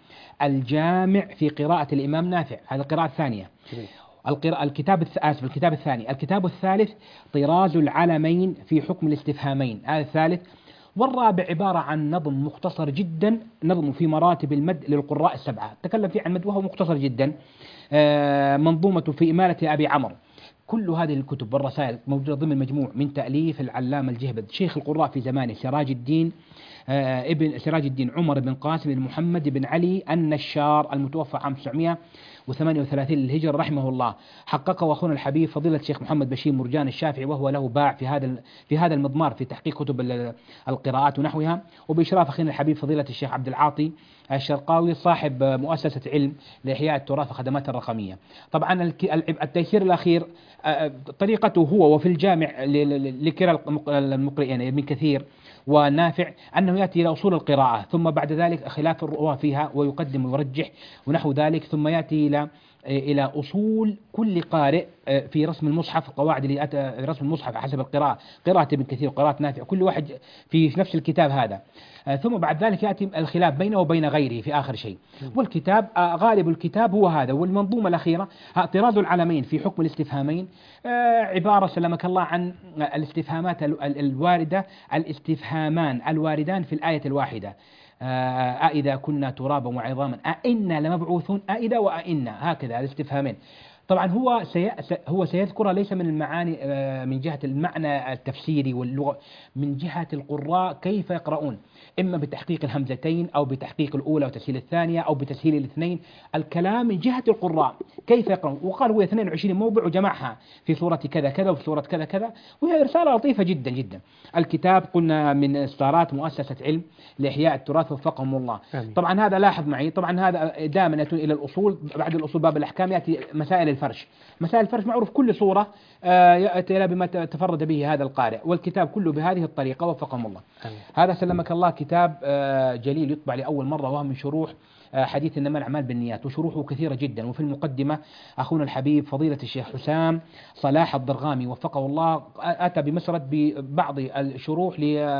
الجامع في قراءة الإمام نافع، هذه القراءة الثانية. جميل. القراءة الكتاب الث- آسف الكتاب الثاني. الكتاب الثالث طراز العلمين في حكم الاستفهامين، هذا الثالث. والرابع عبارة عن نظم مختصر جدا، نظم في مراتب المد للقراء السبعة، تكلم فيه عن المد وهو مختصر جدا، آه، منظومة في إمالة أبي عمرو. كل هذه الكتب والرسائل موجودة ضمن مجموع من تأليف العلامة الجهبذ شيخ القراء في زمانه سراج الدين آه، ابن سراج الدين عمر بن قاسم بن محمد بن علي النشار المتوفى عام تسعمائة وثمانية وثلاثين للهجرة رحمه الله. حققه أخونا الحبيب فضيلة الشيخ محمد بشير مرجان الشافعي، وهو له باع في هذا في هذا المضمار في تحقيق كتب ال- القراءات ونحوها، وبإشراف أخينا الحبيب فضيلة الشيخ عبد العاطي الشرقاوي صاحب مؤسسة علم لإحياء التراث وخدمات الرقمية. طبعا الك- الع- التيسير الأخير آه، طريقته هو وفي الجامع ل- ل- لكلا المق- المقرئين ابن كثير ونافع أنه يأتي إلى أصول القراءة، ثم بعد ذلك خلاف الرواة فيها ويقدم ويرجح ونحو ذلك، ثم يأتي إلى إلى أصول كل قارئ في رسم المصحف، القواعد اللي أتى رسم المصحف حسب القراءة، قراءة ابن كثير وقراءة نافع، كل واحد في نفس الكتاب هذا. ثم بعد ذلك يأتي الخلاف بينه وبين غيره في آخر شيء. والكتاب غالب الكتاب هو هذا. والمنظومة الأخيرة طراز العلمين في حكم الاستفهامين، عبارة سلمك الله عن الاستفهامات الواردة، الاستفهامان الواردان في الآية الواحدة، أإذا كنا ترابا وعظاما أإنا لمبعوثون، أإذا وأإنا، هكذا الاستفهامين. طبعا هو سي... هو سيذكرها ليس من المعاني من جهة المعنى التفسيري واللغة، من جهة القراء كيف يقرؤون، إما بتحقيق الهمزتين أو بتحقيق الأولى وتسهيل الثانية أو بتسهيل الاثنين. الكلام من جهة القراء كيف يقرؤون. وقال هو اثنين وعشرين موضع وجمعها في سورة كذا كذا وفي سورة كذا كذا، وهي رسالة لطيفة جدا جدا. الكتاب قلنا من إصدارات مؤسسة علم لإحياء التراث وفقهم الله. آمين. طبعا هذا لاحظ معي، طبعا هذا دائما يأتون إلى الأصول، بعد الأصول باب الأحكام يأتي مسائل الفرش. مسائل الفرش معروف كل صورة يأتي إلى بما تفرد به هذا القارئ، والكتاب كله بهذه الطريقة وفقهم الله. آمين. هذا سلمك الله كتاب جليل يطبع لأول مرة، وهو من شروح حديث إنما الأعمال بالنيات، وشروحه كثيرة جدا. وفي المقدمة أخونا الحبيب فضيلة الشيخ حسام صلاح الضرغامي وفقه الله أتى بمسرد ببعض الشروح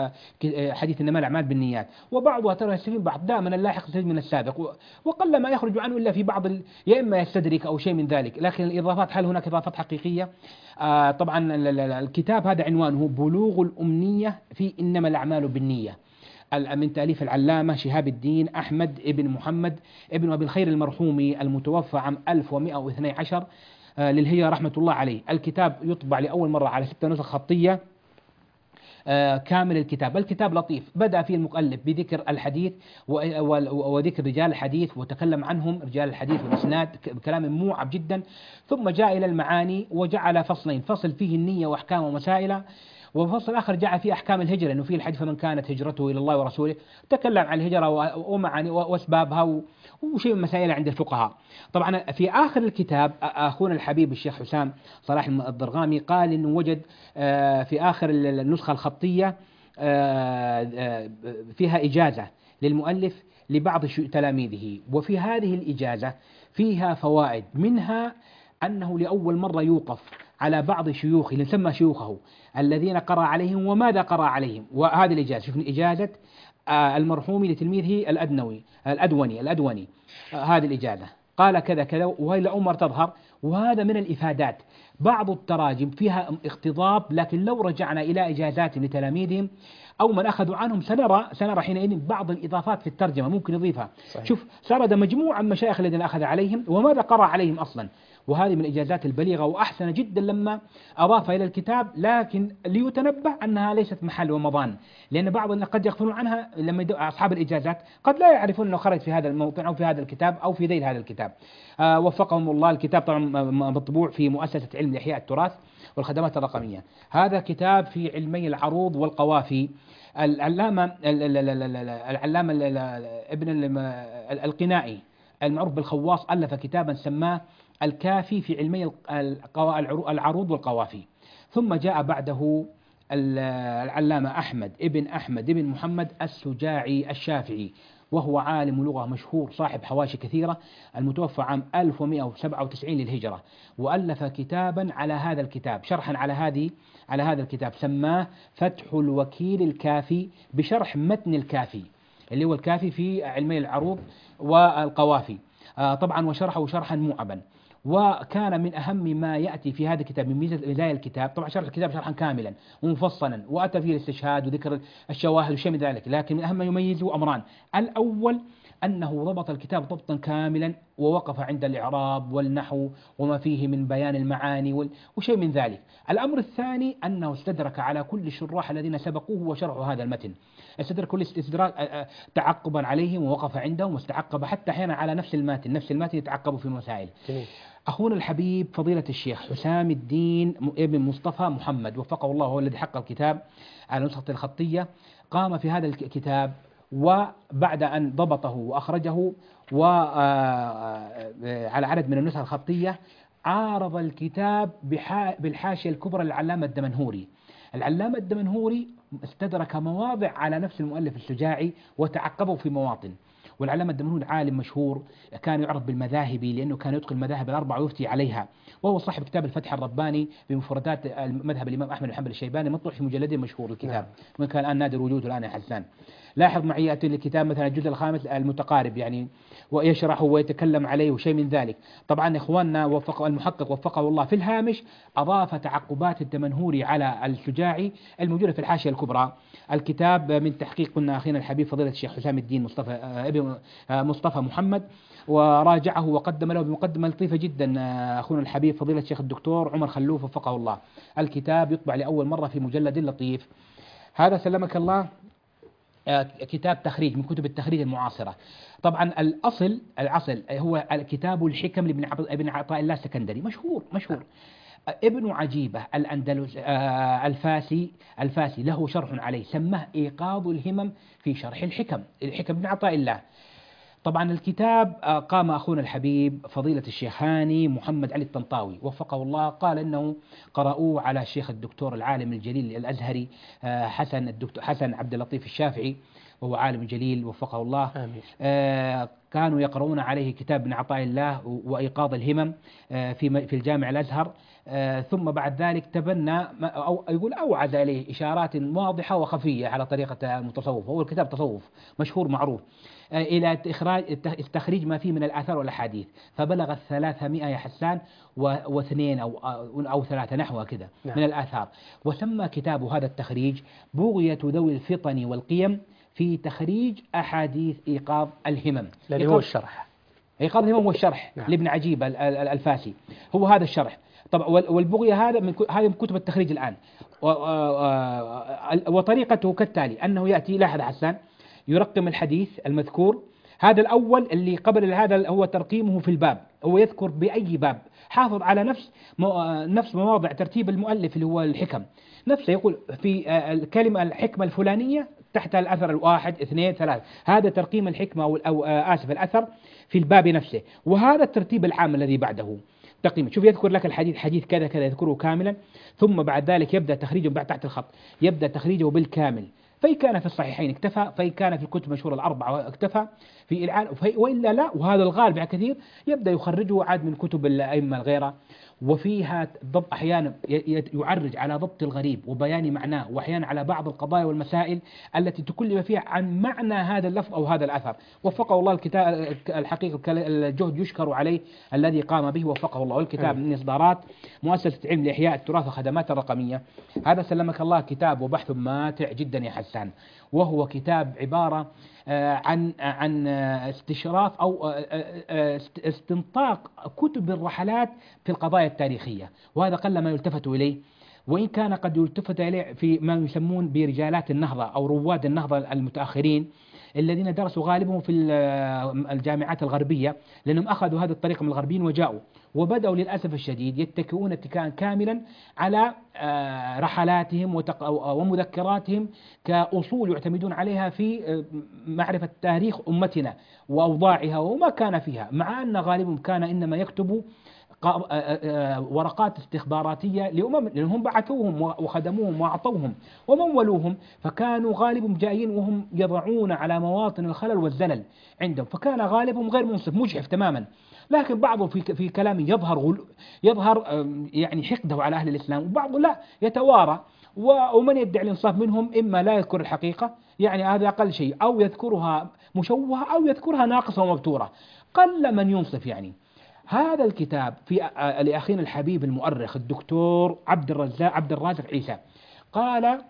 لحديث إنما الأعمال بالنيات، وبعضها ترى يستفيد بعض، دائما اللاحق يستفيد من السابق، وقل ما يخرج عنه إلا في بعض ال... يا إما يستدرك أو شيء من ذلك. لكن الإضافات هل هناك إضافات حقيقية؟ آه طبعا الكتاب هذا عنوانه بلوغ الأمنية في إنما الأعمال بالنية، من تأليف العلامة شهاب الدين أحمد ابن محمد ابن أبي الخير المرحومي المتوفى عام ألف ومئة واثني عشر للهجرة رحمة الله عليه. الكتاب يطبع لأول مرة على ستة نسخ خطية آه كامل الكتاب. الكتاب لطيف، بدأ فيه المؤلف بذكر الحديث وذكر رجال الحديث وتكلم عنهم رجال الحديث والإسناد بكلام موعب جدا، ثم جاء إلى المعاني وجعل فصلين، فصل فيه النية وأحكام ومسائل، وفصل آخر جاء فيه أحكام الهجرة، إنه فيه الحديث فمن كانت هجرته إلى الله ورسوله، تكلم عن الهجرة ومعاني وأسبابها وشيء من مسائل عند الفقهاء. طبعا في آخر الكتاب أخونا الحبيب الشيخ حسام صلاح الضرغامي قال إنه وجد في آخر النسخة الخطية فيها إجازة للمؤلف لبعض تلاميذه، وفي هذه الإجازة فيها فوائد، منها أنه لأول مرة يوقف على بعض شيوخه اللي نسمى شيوخه الذين قرأ عليهم وماذا قرأ عليهم. وهذه الإجازة شوف إجازة المرحوم لتلميذه الأدنوي الأدوني الأدوني هذه الإجازة قال كذا كذا وهي لأمر تظهر. وهذا من الإفادات. بعض التراجم فيها اقتضاب، لكن لو رجعنا إلى إجازات لتلاميذهم أو من أخذوا عنهم سنرى سنرى حينئذ بعض الإضافات في الترجمة ممكن نضيفها. صحيح. شوف سرد مجموعة من مشايخ الذين أخذ عليهم وماذا قرأ عليهم أصلا، وهذه من الإجازات البليغة وأحسن جدا لما أضاف إلى الكتاب، لكن ليتنبه أنها ليست محل ومضان، لأن بعض الناس قد يغفلون عنها لما أصحاب الإجازات قد لا يعرفون أنه خرج في هذا الموطن أو في هذا الكتاب أو في ذيل هذا الكتاب. آه وفقهم الله. الكتاب طبعا مطبوع في مؤسسة علم إحياء التراث والخدمات الرقمية. هذا كتاب في علمي العروض والقوافي. العلامة العلامة ابن القنائي المعروف بالخواص ألف كتابا سماه الكافي في علمي العروض والقوافي. ثم جاء بعده العلامة أحمد ابن أحمد ابن محمد السجاعي الشافعي، وهو عالم لغة مشهور صاحب حواشي كثيرة، المتوفى عام ألف ومئة وسبعة وتسعين للهجرة، وألف كتابا على هذا الكتاب شرحا على هذه على هذا الكتاب سماه فتح الوكيل الكافي بشرح متن الكافي اللي هو الكافي في علمي العروض والقوافي. آه طبعا وشرحه شرحا موعبا. وكان من أهم ما يأتي في هذا الكتاب من مزايا الكتاب طبعا شرح الكتاب شرحا كاملا ومفصلا، وأتى فيه الاستشهاد وذكر الشواهد وشيء من ذلك، لكن من أهم ما يميزه أمران. الأول أنه ضبط الكتاب ضبطا كاملا ووقف عند الإعراب والنحو وما فيه من بيان المعاني وشيء من ذلك. الأمر الثاني أنه استدرك على كل الشراح الذين سبقوه وشرحوا هذا المتن، استدرك كل استدراك تعقبا عليهم ووقف عندهم واستعقب حتى أحيانا على نفس الماتن نفس الماتن يتعقبوا في المسائل. أخونا الحبيب فضيلة الشيخ حسام الدين ابن مصطفى محمد وفقه الله، هو الذي حقق الكتاب على نسخة الخطية، قام في هذا الكتاب وبعد أن ضبطه وأخرجه وعلى عدد من النسخ الخطية عارض الكتاب بالحاشية الكبرى للعلامة الدمنهوري. العلامة الدمنهوري استدرك مواضع على نفس المؤلف الشجاعي وتعقبه في مواطن. والعلامة الدمنهوري عالم مشهور كان يعرف بالمذاهبي لأنه كان يتقن المذاهب الأربعة ويفتي عليها، وهو صاحب كتاب الفتح الرباني بمفردات مذهب الإمام أحمد بن حنبل الشيباني مطلوع في مجلدين مشهور الكتاب، وإن كان الآن نادر وجوده الآن يا حسان. لاحظ معي يأتي الكتاب مثلا الجزء الخامس المتقارب يعني ويشرحه ويتكلم عليه وشيء من ذلك. طبعا إخواننا وفقه المحقق وفقه الله في الهامش أضاف تعقبات الدمنهوري على الشجاعي الموجودة في الحاشية الكبرى. الكتاب من تحقيق قلنا أخينا الحبيب فضيلة الشيخ حسام الدين مصطفى ابن مصطفى محمد، وراجعه وقدم له بمقدمة لطيفة جدا أخونا الحبيب فضيلة الشيخ الدكتور عمر خلوف وفقه الله. الكتاب يطبع لأول مرة في مجلد لطيف. هذا سلمك الله كتاب تخريج من كتب التخريج المعاصرة. طبعا الأصل الأصل هو الكتاب الحكم لابن ابن عطاء الله السكندري مشهور مشهور. ابن عجيبة الأندلس الفاسي الفاسي له شرح عليه سماه إيقاظ الهمم في شرح الحكم الحكم ابن عطاء الله. طبعا الكتاب قام أخونا الحبيب فضيلة الشيخ هاني محمد علي الطنطاوي وفقه الله، قال إنه قرأوه على الشيخ الدكتور العالم الجليل الأزهري حسن الدكتور حسن عبد اللطيف الشافعي، وهو عالم جليل وفقه الله. آمين. كانوا يقرؤون عليه كتاب ابن عطاء الله وإيقاظ الهمم في في الجامع الأزهر. ثم بعد ذلك تبنى أو يقول أوعز إليه إشارات واضحة وخفية على طريقة المتصوف. هو الكتاب تصوف مشهور معروف، إلى إخراج تخريج ما فيه من الآثار والأحاديث، فبلغ الثلاثمائة يا حسان واثنين أو أو ثلاثة نحو كذا نعم. من الآثار. وسمى كتابه هذا التخريج بغية ذوي الفطن والقيم في تخريج أحاديث إيقاظ الهمم، الذي هو الشرح. إيقاظ الهمم هو الشرح نعم. لابن عجيب الفاسي، هو هذا الشرح. طبعا والبغية هذا من هذه من كتب التخريج الآن. وطريقته كالتالي، أنه يأتي، لاحظ حسان، يرقم الحديث المذكور. هذا الأول اللي قبل هذا هو ترقيمه في الباب، هو يذكر بأي باب، حافظ على نفس نفس مواضع ترتيب المؤلف اللي هو الحكم نفسه، يقول في الكلمة الحكمة الفلانية تحت الأثر الواحد اثنين ثلاث، هذا ترقيم الحكمة أو, أو آسف الأثر في الباب نفسه. وهذا الترتيب العام الذي بعده تقييم، شوف يذكر لك الحديث حديث كذا كذا يذكره كاملا، ثم بعد ذلك يبدأ تخريجه بعد تحت الخط، يبدأ تخريجه بالكامل، فإن كان في الصحيحين اكتفى، فإن كان في الكتب المشهورة الأربعة اكتفى، في الإعلان وإلا لا، وهذا الغالب على كثير، يبدأ يخرجه عاد من كتب الأئمة الغيرة. وفيها ضبط أحيانا يعرج على ضبط الغريب وبيان معناه، وأحيانا على بعض القضايا والمسائل التي تكلم فيها عن معنى هذا اللفظ أو هذا الأثر. وفقه الله الكتاب الحقيقة، الجهد يشكر عليه الذي قام به، وفقه الله. والكتاب من إصدارات مؤسسة علم لإحياء التراث والخدمات الرقمية. هذا سلمك الله كتاب وبحث ماتع جدا يا حسان، وهو كتاب عبارة عن عن استشراف أو استنطاق كتب الرحلات في القضايا التاريخية، وهذا قل ما يلتفت إليه، وإن كان قد يلتفت إليه في ما يسمون برجالات النهضة أو رواد النهضة المتأخرين الذين درسوا غالبهم في الجامعات الغربية، لأنهم أخذوا هذه الطريقة من الغربيين وجاءوا وبدأوا للأسف الشديد يتكئون اتكاء كاملا على رحلاتهم ومذكراتهم كأصول يعتمدون عليها في معرفة تاريخ أمتنا وأوضاعها وما كان فيها، مع أن غالبهم كان إنما يكتبوا ورقات استخباراتية لأمم، لأنهم بعثوهم وخدموهم وأعطوهم ومولوهم، فكانوا غالبهم جايين وهم يضعون على مواطن الخلل والزلل عندهم، فكان غالبهم غير منصف مجحف تماما. لكن بعضه في في كلامه يظهر يظهر يعني حقده على أهل الإسلام، وبعضه لا يتوارى، ومن يدعي الإنصاف منهم إما لا يذكر الحقيقة، يعني هذا أقل شيء، أو يذكرها مشوهة أو يذكرها ناقصة ومبتورة، قل من ينصف. يعني هذا الكتاب في لأخينا الحبيب المؤرخ الدكتور عبد الرزاق عبد الرازق عيسى قال: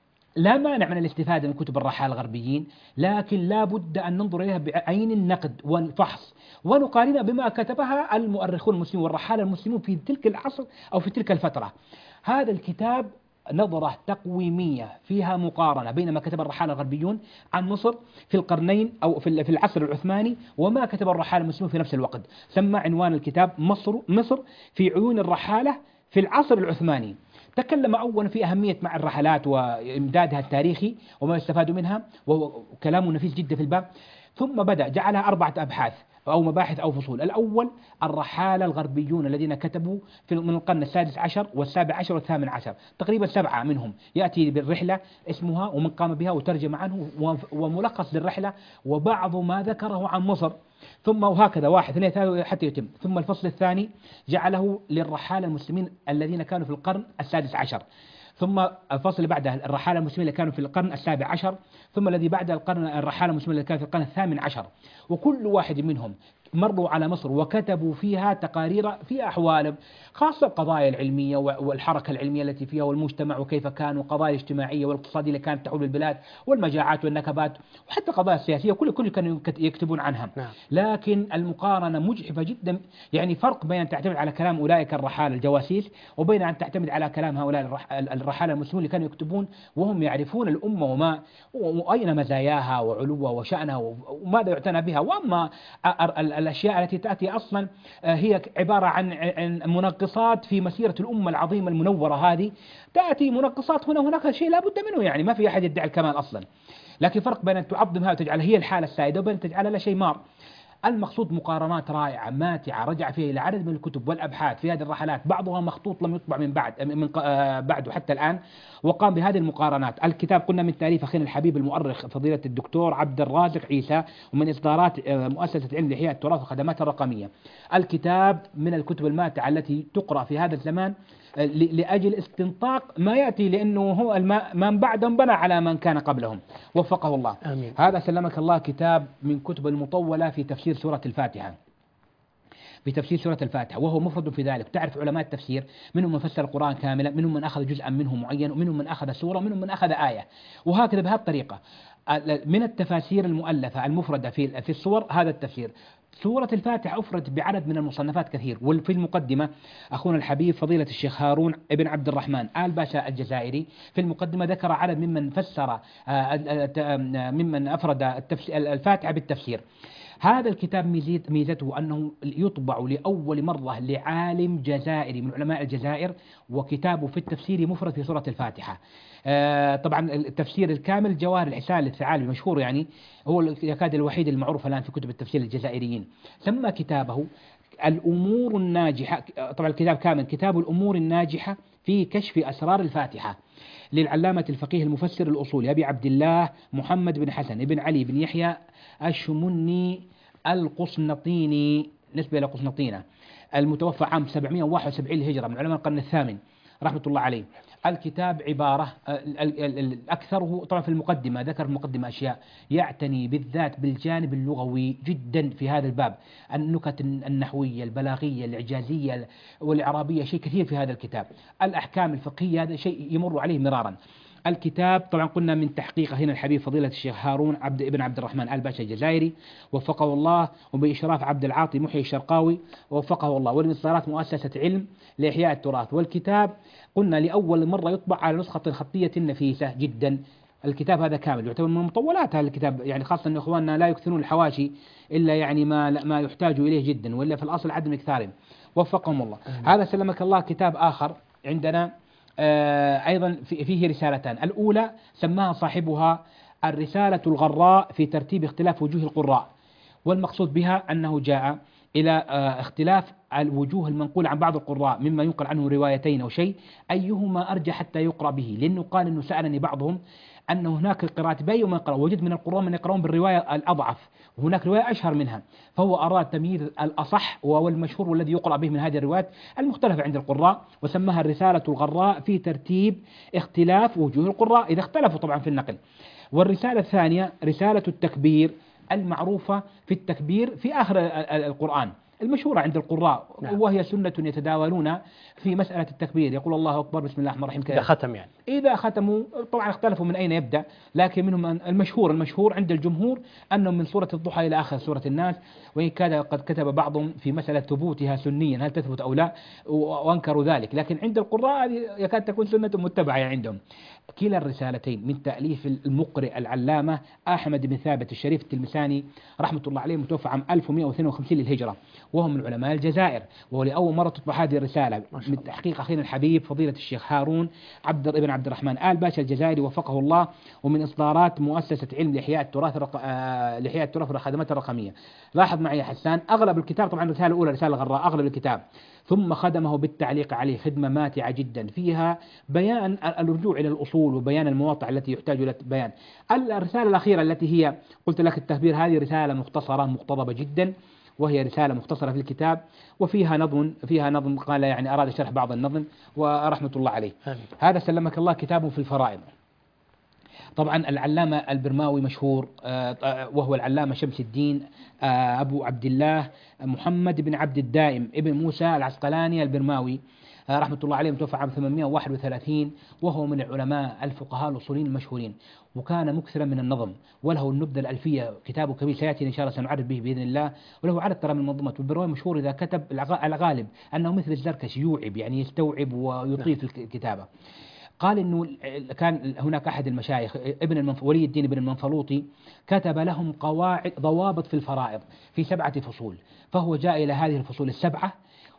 لا مانع من الاستفادة من كتب الرحالة الغربيين، لكن لا بد أن ننظر إليها بعين النقد والفحص، ونقارنها بما كتبها المؤرخون المسلمون والرحالة المسلمون في تلك العصر أو في تلك الفترة. هذا الكتاب نظرة تقويمية فيها مقارنة بين ما كتب الرحالة الغربيون عن مصر في القرنين أو في العصر العثماني وما كتب الرحالة المسلمون في نفس الوقت. سمى عنوان الكتاب مصر مصر في عيون الرحالة في العصر العثماني. تكلم أولا في أهمية مع الرحلات وإمدادها التاريخي وما يستفاد منها، وكلامه نفيس جدا في الباب. ثم بدأ جعلها أربعة أبحاث أو مباحث أو فصول. الأول الرحالة الغربيون الذين كتبوا في من القرن السادس عشر والسابع عشر والثامن عشر، تقريبا سبعة منهم يأتي بالرحلة اسمها ومن قام بها وترجم عنه وملخص للرحلة وبعض ما ذكره عن مصر، ثم وهكذا واحد اثنين ثلاثة حتى يتم. ثم الفصل الثاني جعله للرحالة المسلمين الذين كانوا في القرن السادس عشر، ثم الفصل اللي بعده الرحالة المسلمين اللي كانوا في القرن السابع عشر، ثم الذي بعد القرن الرحالة المسلمين اللي كانوا في القرن الثامن عشر. وكل واحد منهم مروا على مصر وكتبوا فيها تقارير في أحوالهم، خاصة القضايا العلمية والحركة العلمية التي فيها والمجتمع وكيف كانوا، قضايا اجتماعية والاقتصادية اللي كانت تحول البلاد والمجاعات والنكبات، وحتى قضايا السياسية كل كل كانوا يكتبون عنها. نعم. لكن المقارنة مجحفة جدا، يعني فرق بين أن تعتمد على كلام أولئك الرحالة الجواسيس وبين أن تعتمد على كلام هؤلاء الرحالة المسلمين اللي كانوا يكتبون وهم يعرفون الأمة وما وأين مزاياها وعلوها وشأنها وماذا يعتنى بها. وأما الأشياء التي تأتي أصلا هي عبارة عن منقصات في مسيرة الأمة العظيمة المنورة، هذه تأتي منقصات هنا هناك شيء لا بد منه، يعني ما في أحد يدعي الكمال أصلا. لكن فرق بين أن تعظمها وتجعلها هي الحالة السائدة وبين أن تجعلها لا شيء مار. المقصود مقارنات رائعة ماتعة رجع فيها إلى عدد من الكتب والأبحاث في هذه الرحلات، بعضها مخطوط لم يطبع من بعد من بعده حتى الآن، وقام بهذه المقارنات. الكتاب قلنا من تأليف أخينا الحبيب المؤرخ فضيلة الدكتور عبد الرازق عيسى، ومن إصدارات مؤسسة علم الإحياء التراث والخدمات الرقمية. الكتاب من الكتب الماتعة التي تقرأ في هذا الزمان لأجل استنطاق ما يأتي، لأنه هو من بعدهم بنى على من كان قبلهم، وفقه الله. آمين. هذا سلمك الله كتاب من كتب المطولة في تفسير سورة الفاتحة، في تفسير سورة الفاتحة، وهو مفرد في ذلك. تعرف علماء التفسير منهم من فسر القرآن كاملا، منهم من أخذ جزءا منه معين، ومنهم من أخذ سورة، ومنهم من أخذ آية، وهكذا بهذه الطريقة. من التفاسير المؤلفة المفردة في في الصور هذا التفسير. سورة الفاتحة أفردت بعدد من المصنفات كثير، وفي المقدمة أخونا الحبيب فضيلة الشيخ هارون ابن عبد الرحمن آل باشا الجزائري في المقدمة ذكر عدد ممن فسر ممن أفرد الفاتحة بالتفسير. هذا الكتاب ميزته أنه يطبع لأول مرة لعالم جزائري من علماء الجزائر، وكتابه في التفسير مفرد في سورة الفاتحة. آه طبعا التفسير الكامل جواهر الحسان للثعالبي مشهور، يعني هو يكاد الوحيد المعروف الآن في كتب التفسير الجزائريين. سمى كتابه الأمور الناجحة، طبعا الكتاب كامل، كتاب الأمور الناجحة في كشف أسرار الفاتحة، للعلامة الفقيه المفسر الأصولي أبي عبد الله محمد بن حسن بن علي بن يحيى الشمني القسنطيني نسبة إلى قسنطينة، المتوفى عام سبعمائة وواحد وسبعين للهجرة، من علماء القرن الثامن رحمة الله عليه. الكتاب عبارة أكثره طبعا في المقدمة ذكر في المقدمة أشياء يعتني بالذات بالجانب اللغوي جدا في هذا الباب، النكت النحوية البلاغية الإعجازية والإعرابية شيء كثير في هذا الكتاب. الأحكام الفقهية هذا شيء يمر عليه مرارا. الكتاب طبعا قلنا من تحقيق هنا الحبيب فضيلة الشيخ هارون عبد ابن عبد الرحمن آل باشا الجزائري وفقه الله، وبإشراف عبد العاطي محيي الشرقاوي وفقه الله، ومن إصدارات مؤسسة علم لإحياء التراث. والكتاب قلنا لأول مرة يطبع على نسخة خطية نفيسة جدا. الكتاب هذا كامل يعتبر من مطولات هذا الكتاب، يعني خاصة أن إخواننا لا يكثرون الحواشي إلا يعني ما ما يحتاج إليه جدا، وإلا في الأصل عدم إكثارهم وفقهم الله. هذا سلمك الله كتاب آخر عندنا آه أيضا فيه رسالتان. الأولى سماها صاحبها الرسالة الغراء في ترتيب اختلاف وجوه القراء، والمقصود بها أنه جاء إلى آه اختلاف الوجوه المنقول عن بعض القراء مما ينقل عنه روايتين أو شيء، أيهما أرجى حتى يقرأ به، لأنه قال أنه سألني بعضهم أن هناك القراءة بأي من يقرأ، وجد من القراء من يقرؤون بالرواية الأضعف، وهناك رواية أشهر منها، فهو أراد تمييز الأصح والمشهور والذي يقرأ به من هذه الروايات المختلفة عند القراء، وسماها الرسالة الغراء في ترتيب اختلاف وجوه القراء إذا اختلفوا طبعا في النقل. والرسالة الثانية رسالة التكبير المعروفة في التكبير في آخر القرآن المشهورة عند القراء، نعم. وهي سنة يتداولون في مسألة التكبير، يقول الله أكبر بسم الله الرحمن الرحيم كذا. إذا ختم يعني إذا ختموا طبعا اختلفوا من أين يبدأ، لكن منهم المشهور المشهور عند الجمهور أنهم من سورة الضحى إلى آخر سورة الناس، وإن كان قد كتب بعضهم في مسألة ثبوتها سنيا هل تثبت أو لا وأنكروا ذلك، لكن عند القراء يكاد تكون سنة متبعة عندهم. كلا الرسالتين من تأليف المقرئ العلامة أحمد بن ثابت الشريف التلمساني رحمة الله عليه، متوفى عام ألف ومائة واثنين وخمسين للهجرة، وهو من علماء الجزائر، وهو لأول مرة تطبع هذه الرسالة من تحقيق أخينا الحبيب فضيلة الشيخ هارون عبد ابن عبد الرحمن آل باشا الجزائري وفقه الله، ومن إصدارات مؤسسة علم لإحياء التراث الرق... آه... لإحياء التراث والخدمات الرقمية. لاحظ معي يا حسان أغلب الكتاب طبعا الرسالة الأولى رسالة غراء أغلب الكتاب، ثم خدمه بالتعليق عليه خدمة ماتعة جدا فيها بيان الرجوع إلى الأصول وبيان المواضع التي يحتاج إلى بيان. الرسالة الأخيرة التي هي قلت لك التهبير، هذه رسالة مختصرة مقتضبة جدا، وهي رسالة مختصرة في الكتاب وفيها نظم فيها نظم قال يعني أراد شرح بعض النظم ورحمة الله عليه. آمين. هذا سلمك الله كتابه في الفرائض. طبعا العلامة البرماوي مشهور وهو العلامة شمس الدين أبو عبد الله محمد بن عبد الدائم ابن موسى العسقلاني البرماوي رحمة الله عليه، متوفى عام ثمانمائة وواحد وثلاثين، وهو من العلماء الفقهاء الأصوليين المشهورين، وكان مكثرا من النظم، وله النبذة الألفية كتابه كبير سيأتي إن شاء الله سنعرف به بإذن الله، وله عدد ترى من المنظومات. والبرماوي مشهور إذا كتب الغالب أنه مثل الزركشي يوعب يعني يستوعب ويطيل في الكتابة. قال إنه كان هناك أحد المشايخ ابن المنف... ولي الدين ابن المنفلوطي كتب لهم قواعد ضوابط في الفرائض في سبعة فصول، فهو جاء إلى هذه الفصول السبعة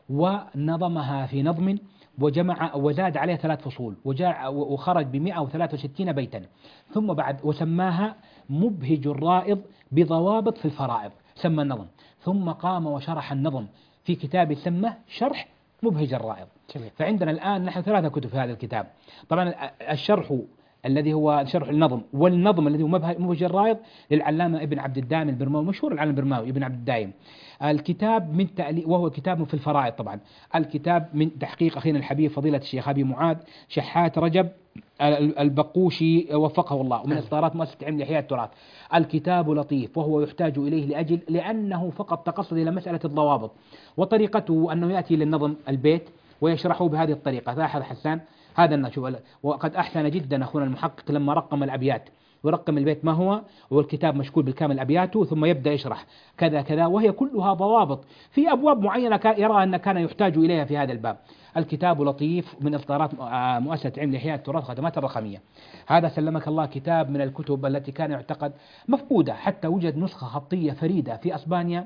ونظمها في نظم وجمع وزاد عليها ثلاث فصول وجاء وخرج بمئة وثلاثة وستين بيتا، ثم بعد وسماها مبهج الرائض بضوابط في الفرائض. سمى النظم، ثم قام وشرح النظم في كتاب سماه شرح مبهج الرائض. جميل. فعندنا الآن نحن ثلاثة كتب في هذا الكتاب. طبعا الشرح الذي هو شرح النظم والنظم الذي هو مبهج الرائض للعلامة ابن عبد الدائم البرماوي، مشهور العالم البرماوي ابن عبد الدائم. الكتاب من تأليف، وهو كتاب في الفرائض طبعا. الكتاب من تحقيق أخينا الحبيب فضيلة الشيخ أبي معاذ شحات رجب البقوشي وفقه الله، ومن إصدارات مؤسسة علم الإحياء التراث. الكتاب لطيف وهو يحتاج إليه لأجل لأنه فقط تقصد إلى مسألة الضوابط، وطريقته أنه يأتي للنظم البيت ويشرحه بهذه الطريقة. لاحظ حسان هذا النشوء، وقد أحسن جدا أخونا المحقق لما رقم الأبيات ورقم البيت ما هو، والكتاب مشكول بالكامل أبياته، ثم يبدأ يشرح كذا كذا، وهي كلها ضوابط في أبواب معينة يرى أن كان يحتاج إليها في هذا الباب. الكتاب لطيف من إصدارات مؤسسة علم الإحياء التراث خدمات الرقمية. هذا سلمك الله كتاب من الكتب التي كان يعتقد مفقودة، حتى وجد نسخة خطية فريدة في أسبانيا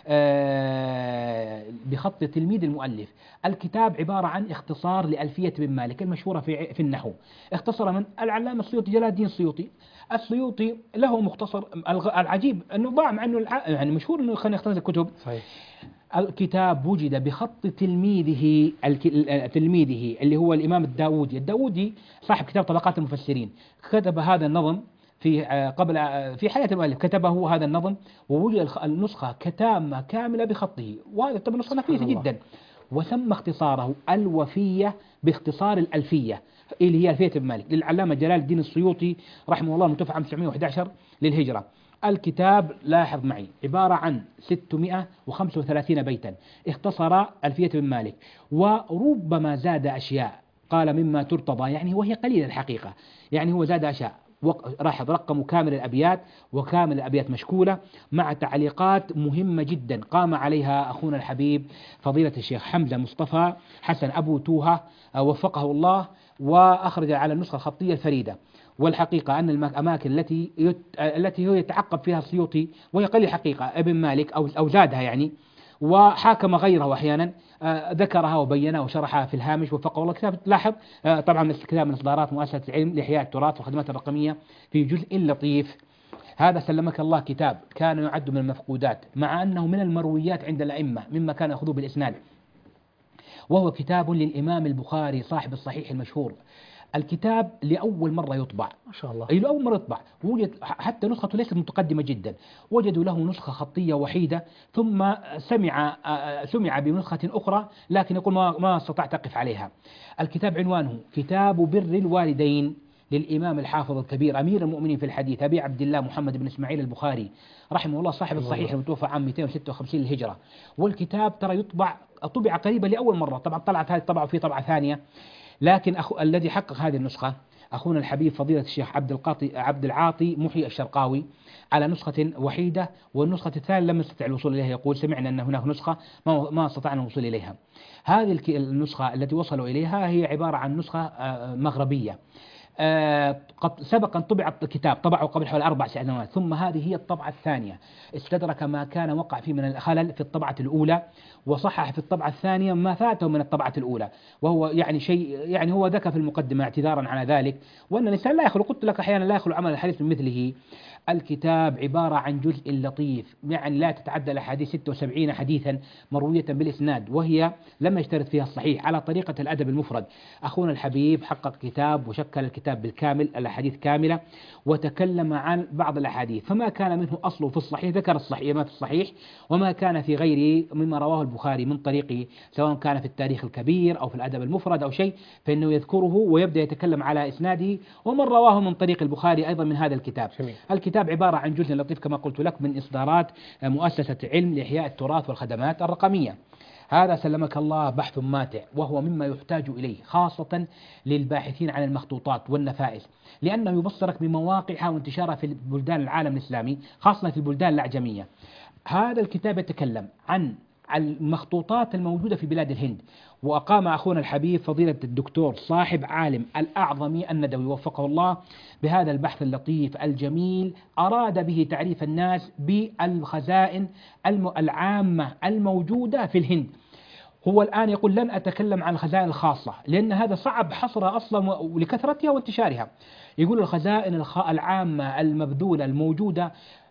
بخط تلميذ المؤلف. الكتاب عبارة عن اختصار لألفية بن مالك المشهورة في في النحو، اختصر من العلامة السيوطي جلال الدين السيوطي. السيوطي له مختصر، العجيب أنه ضاع مع أنه يعني مشهور أنه خلينا يختصر الكتب. صحيح. الكتاب وجد بخط تلميذه تلميذه اللي هو الإمام الداودي. الداودي صاحب كتاب طبقات المفسرين، كتب هذا النظم في قبل في حياة المؤلف، كتبه هذا النظم، ووجد النسخة كتامة كاملة بخطه، وهذا طبعا نسخة نفيسة جدا. وسمى اختصاره الوفية باختصار الألفية اللي هي ألفية ابن مالك للعلامة جلال الدين السيوطي رحمه الله، المتوفى عام تسعمائة وأحد عشر للهجرة. الكتاب لاحظ معي عبارة عن ستمائة وخمسة وثلاثين بيتا، اختصر ألفية ابن مالك، وربما زاد أشياء قال مما ترتضى، يعني وهي قليلة الحقيقة، يعني هو زاد أشياء. راح رقم كامل الأبيات، وكامل الأبيات مشكولة مع تعليقات مهمة جدا قام عليها أخونا الحبيب فضيلة الشيخ حمزة مصطفى حسن أبو توها وفقه الله، وأخرج على النسخة الخطية الفريدة. والحقيقة أن الأماكن التي يت... التي هو يتعقب فيها السيوطي وهي قليل حقيقة ابن مالك أو أو زادها يعني، وحاكم غيره أحيانا آه ذكرها وبينها وشرحها في الهامش وفقه الله. كتاب لاحظ آه طبعا كتاب من إصدارات مؤسسة العلم لإحياء التراث والخدمات الرقمية في جزء لطيف. هذا سلمك الله كتاب كان يعد من المفقودات، مع أنه من المرويات عند الأئمة مما كان يأخذه بالإسناد، وهو كتاب للإمام البخاري صاحب الصحيح المشهور. الكتاب لأول مرة يطبع، ما شاء الله، أي لأول مرة يطبع، وجد حتى نسخته ليست متقدمة جدا، وجدوا له نسخة خطية وحيدة، ثم سمع سمع بنسخة أخرى لكن يقول ما ما استطعت أقف عليها. الكتاب عنوانه كتاب بر الوالدين للإمام الحافظ الكبير أمير المؤمنين في الحديث أبي عبد الله محمد بن إسماعيل البخاري رحمه الله صاحب الصحيح المتوفى عام مئتين وستة وخمسين للهجرة. والكتاب ترى يطبع طبع قريبا لأول مرة، طبعا طلعت هذه الطبعة وفي طبعة ثانية، لكن أخو الذي حقق هذه النسخة أخونا الحبيب فضيلة الشيخ عبد القاطي عبد العاطي محي الشرقاوي على نسخة وحيدة، والنسخة الثانية لم نستطع الوصول إليها، يقول سمعنا أن هناك نسخة ما ما استطعنا الوصول إليها. هذه النسخة التي وصلوا إليها هي عبارة عن نسخة مغربية، قد سبق أن طبع الكتاب، طبعه قبل حوالي أربع سنوات، ثم هذه هي الطبعة الثانية، استدرك ما كان وقع فيه من الخلل في الطبعة الأولى، وصحح في الطبعة الثانية ما فاته من الطبعة الأولى، وهو يعني شيء يعني هو ذكى في المقدمة اعتذارا على ذلك، وأن الإنسان لا يخلو، قلت لك أحيانا لا يخلو عمل الحديث من مثله. الكتاب عبارة عن جزء لطيف، يعني لا تتعدى الأحاديث ستة وسبعين حديثا مروية بالإسناد، وهي لم يشترط فيها الصحيح على طريقة الأدب المفرد. أخونا الحبيب حقق كتاب وشكل الكتاب بالكامل الأحاديث كاملة، وتكلم عن بعض الأحاديث، فما كان منه أصله في الصحيح ذكر الصحيح ما في الصحيح، وما كان في غيره مما رواه البخاري من طريقه سواء كان في التاريخ الكبير أو في الأدب المفرد أو شيء فإنه يذكره ويبدأ يتكلم على إسناده، ومن رواه من طريق البخاري أيضا من هذا الكتاب. شميل. الكتاب عبارة عن جزء لطيف كما قلت لك من إصدارات مؤسسة علم لإحياء التراث والخدمات الرقمية. هذا سلمك الله بحث ماتع، وهو مما يحتاج إليه خاصة للباحثين عن المخطوطات والنفائس، لأنه يبصرك بمواقعها وانتشارها في بلدان العالم الإسلامي خاصة في البلدان الأعجمية. هذا الكتاب يتكلم عن المخطوطات الموجودة في بلاد الهند، وأقام أخونا الحبيب فضيلة الدكتور صاحب عالم الأعظمي الندوي وفقه الله بهذا البحث اللطيف الجميل، أراد به تعريف الناس بالخزائن العامة الموجودة في الهند. هو الآن يقول لن أتكلم عن الخزائن الخاصة لأن هذا صعب حصرها أصلا لكثرتها وانتشارها. يقول الخزائن العامة المبذولة الموجودة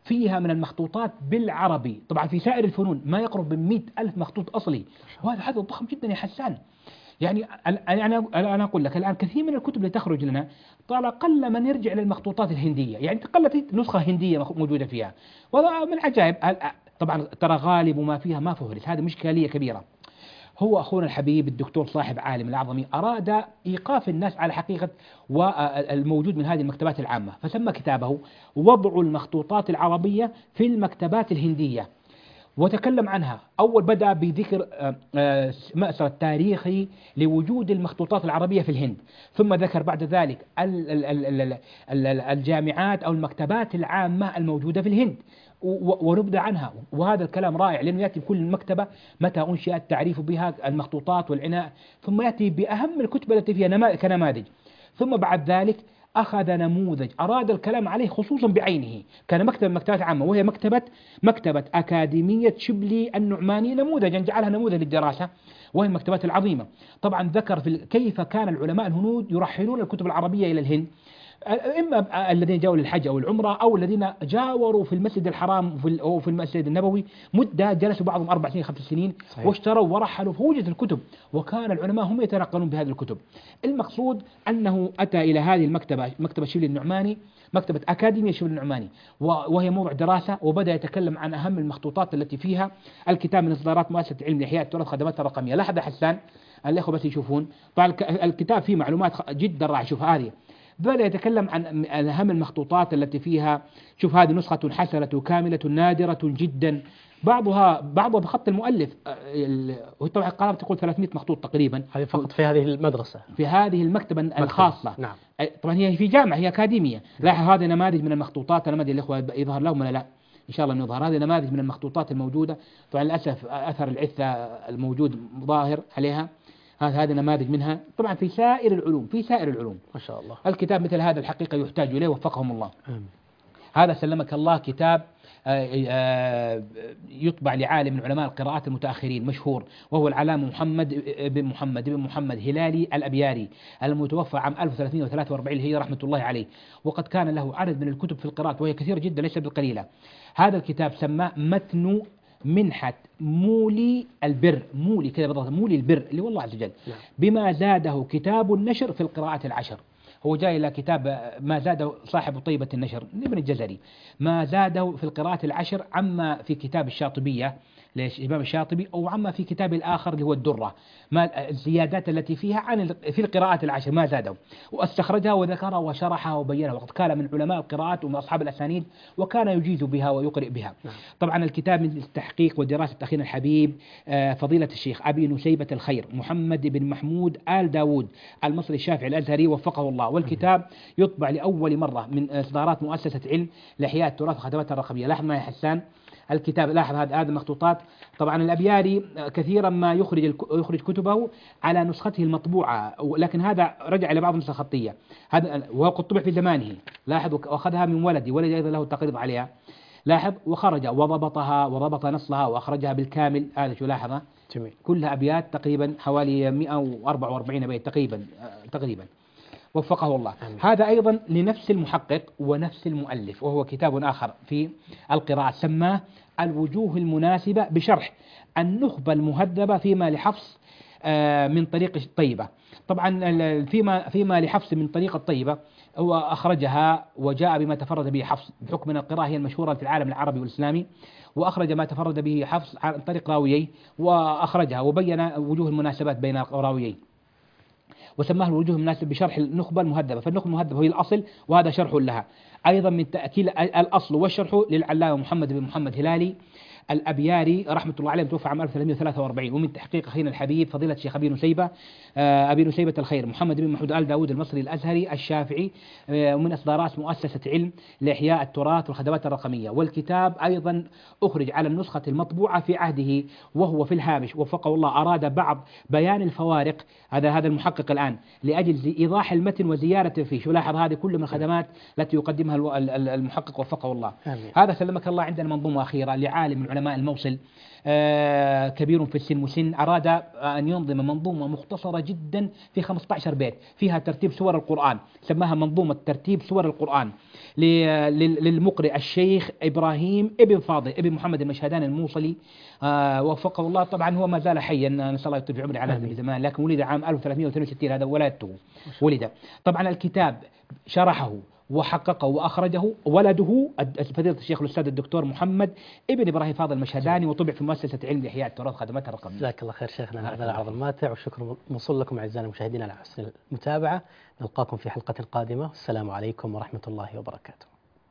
فيها من المخطوطات بالعربي. طبعا في سائر الفنون ما يقرب من مئة ألف مخطوط أصلي، وهذا عدد ضخم جدا يا حسان. يعني أنا أنا أقول لك الآن كثير من الكتب اللي تخرج لنا طال قل من يرجع للمخطوطات الهندية، يعني قلت نسخة هندية موجودة فيها، وهذا من العجائب. طبعا ترى غالب ما فيها ما فهرس، هذه مشكلة كبيرة. هو أخونا الحبيب الدكتور صاحب عالم الأعظمي أراد إيقاف الناس على حقيقة والموجود من هذه المكتبات العامة، فسمى كتابه وضع المخطوطات العربية في المكتبات الهندية، وتكلم عنها. أول بدأ بذكر مأسر التاريخي لوجود المخطوطات العربية في الهند، ثم ذكر بعد ذلك الجامعات أو المكتبات العامة الموجودة في الهند ونبدأ عنها. وهذا الكلام رائع لأنه يأتي بكل مكتبة متى أنشئت، تعريف بها، المخطوطات والعناء، ثم يأتي بأهم الكتب التي فيها كنماذج. ثم بعد ذلك أخذ نموذج أراد الكلام عليه خصوصا بعينه، كان مكتبة مكتبات عامة، وهي مكتبة مكتبة أكاديمية شبلي النعماني، نموذجا جعلها نموذج للدراسة، وهي المكتبات العظيمة. طبعا ذكر في كيف كان العلماء الهنود يرحلون الكتب العربية إلى الهند، إما الذين جاءوا للحج أو العمرة أو الذين جاوروا في المسجد الحرام أو في المسجد النبوي مدة جلسوا بعضهم أربع سنين خمس سنين صحيح. واشتروا ورحلوا، فوجدت الكتب وكان العلماء هم يتنقلون بهذه الكتب. المقصود أنه أتى إلى هذه المكتبة، مكتبة شبلي النعماني، مكتبة أكاديمية شبلي النعماني، وهي موضوع دراسة، وبدأ يتكلم عن أهم المخطوطات التي فيها. الكتاب من إصدارات مؤسسة علم الإحياء التراث خدمات الرقمية. لاحظ حسان الأخوة بس يشوفون، طبعا الكتاب فيه معلومات جدا رائعة. شوف هذه بدأ يتكلم عن أهم المخطوطات التي فيها. شوف هذه نسخة حسنة كاملة نادرة جدا، بعضها بعضها بخط المؤلف. طبعا القناة تقول ثلاثمئة مخطوط تقريبا، هذه فقط في هذه المدرسة، في هذه المكتبة الخاصة. نعم. طبعا هي في جامعة، هي أكاديمية. لاحظ هذه نماذج من المخطوطات، نماذج الإخوة يظهر لهم ولا لا؟ إن شاء الله أنه يظهر. هذه نماذج من المخطوطات الموجودة. طبعا للأسف أثر العثة الموجود ظاهر عليها. هذه نماذج منها. طبعا في سائر العلوم، في سائر العلوم ما شاء الله. الكتاب مثل هذا الحقيقة يحتاج إليه، وفقهم الله. آمين. هذا سلمك الله كتاب يطبع لعالم من علماء القراءات المتأخرين مشهور، وهو العلامة محمد بن محمد بن محمد هلالي الأبياري، المتوفى عام ألف وثلاثمئة وثلاثة وأربعين الهجرة رحمة الله عليه. وقد كان له عدد من الكتب في القراءات وهي كثيرة جدا ليست بالقليلة. هذا الكتاب سماه متن منحة مولي البر، مولي كذا بالضبط، مولي البر اللي والله عز وجل، نعم. بما زاده كتاب النشر في القراءات العشر. هو جاي إلى كتاب ما زاده صاحب طيبة النشر ابن الجزري، ما زاده في القراءات العشر عما في كتاب الشاطبية للإمام الشاطبي، أو عما في كتاب الآخر اللي هو الدرة، ما الزيادات التي فيها عن في القراءات العشر ما زاده، واستخرجها وذكرها وشرحها وبينها، وقد كان من علماء القراءات ومن أصحاب الأسانيد، وكان يجيز بها ويقرئ بها. نعم. طبعا الكتاب من التحقيق ودراسة أخينا الحبيب فضيلة الشيخ أبي نسيبة الخير محمد بن محمود آل داود المصري الشافعي الأزهري وفقه الله. والكتاب يطبع لأول مرة من إصدارات مؤسسة علم لإحياء التراث وخدمات الرقمية. لاحظ معي حسان الكتاب، لاحظ هذه المخطوطات. طبعا الأبياري كثيرا ما يخرج يخرج كتبه على نسخته المطبوعة، لكن هذا رجع إلى بعض النسخ الخطية، هذا وهو قد طبع في زمانه. لاحظ وأخذها من ولدي، ولدي أيضا له تقريض عليها. لاحظ وخرج وضبطها وضبط نصلها وأخرجها بالكامل. هذا شو لاحظه جميل. كلها أبيات تقريبا حوالي مئة وأربعة وأربعين بيت تقريبا تقريبا وفقه الله. أمين. هذا أيضا لنفس المحقق ونفس المؤلف، وهو كتاب آخر في القراءة سماه الوجوه المناسبة بشرح النخبة المهذبة فيما لحفص من طريق الطيبة. طبعا فيما فيما لحفص من طريق الطيبة هو أخرجها وجاء بما تفرد به حفص بحكم أن القراءة هي المشهورة في العالم العربي والإسلامي، وأخرج ما تفرد به حفص عن طريق راويي وأخرجها وبين وجوه المناسبات بين الراويين، وسماه الوجوه المناسب بشرح النخبة المهذبة. فالنخبة المهذبة هي الأصل وهذا شرح لها. أيضا من تأكيد الأصل والشرح للعلامة محمد بن محمد هلالي الأبياري رحمة الله عليه، توفى عام ألف وثلاثمئة وثلاثة وأربعين. ومن تحقيق أخينا الحبيب فضيلة الشيخ أبي نسيبة أبي نسيبة الخير محمد بن محمود آل داود المصري الأزهري الشافعي، ومن إصدارات مؤسسة علم لإحياء التراث والخدمات الرقمية. والكتاب أيضا أخرج على النسخة المطبوعة في عهده وهو في الهامش وفقه الله. أراد بعض بيان الفوارق، هذا هذا المحقق الآن، لأجل إيضاح المتن وزيارته فيه. شو لاحظ هذه كل من الخدمات التي يقدمها سماها المحقق وفقه الله. آمين. هذا سلمك الله. عندنا منظومة أخيرة لعالم من علماء الموصل آه كبير في السن مسن، أراد أن ينظم منظومة مختصرة جدا في خمسة عشر بيت فيها ترتيب سور القرآن، سماها منظومة ترتيب سور القرآن للمقرئ الشيخ إبراهيم ابن فاضل ابن محمد المشهداني الموصلي آه وفقه الله. طبعا هو ما زال حيا، نسأل الله يطول في عمره على هذا زمان، لكن ولد عام ألف وثلاثمائة واثنين وستين، هذا ولادته ولد. طبعا الكتاب شرحه وحققه وأخرجه ولده فضيلة الشيخ الأستاذ الدكتور محمد ابن إبراهيم فاضل المشهداني، وطبع في مؤسسة علم إحياء التراث خدمات الرقمية. جزاك الله خير شيخنا على هذا العرض الماتع، والشكر موصول لكم أعزائنا المشاهدين على حسن المتابعة. نلقاكم في حلقة قادمة، والسلام عليكم ورحمة الله وبركاته.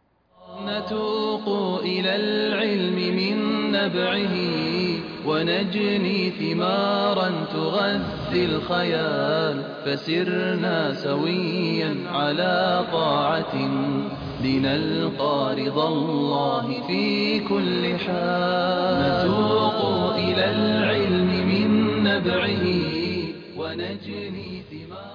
نتوق إلى العلم من نبعه ونجني ثمارا تغذي الخيال، فسرنا سويا على طاعة لنلقى رضا الله في كل حال. نتوق إلى العلم من نبعه ونجني ثمارا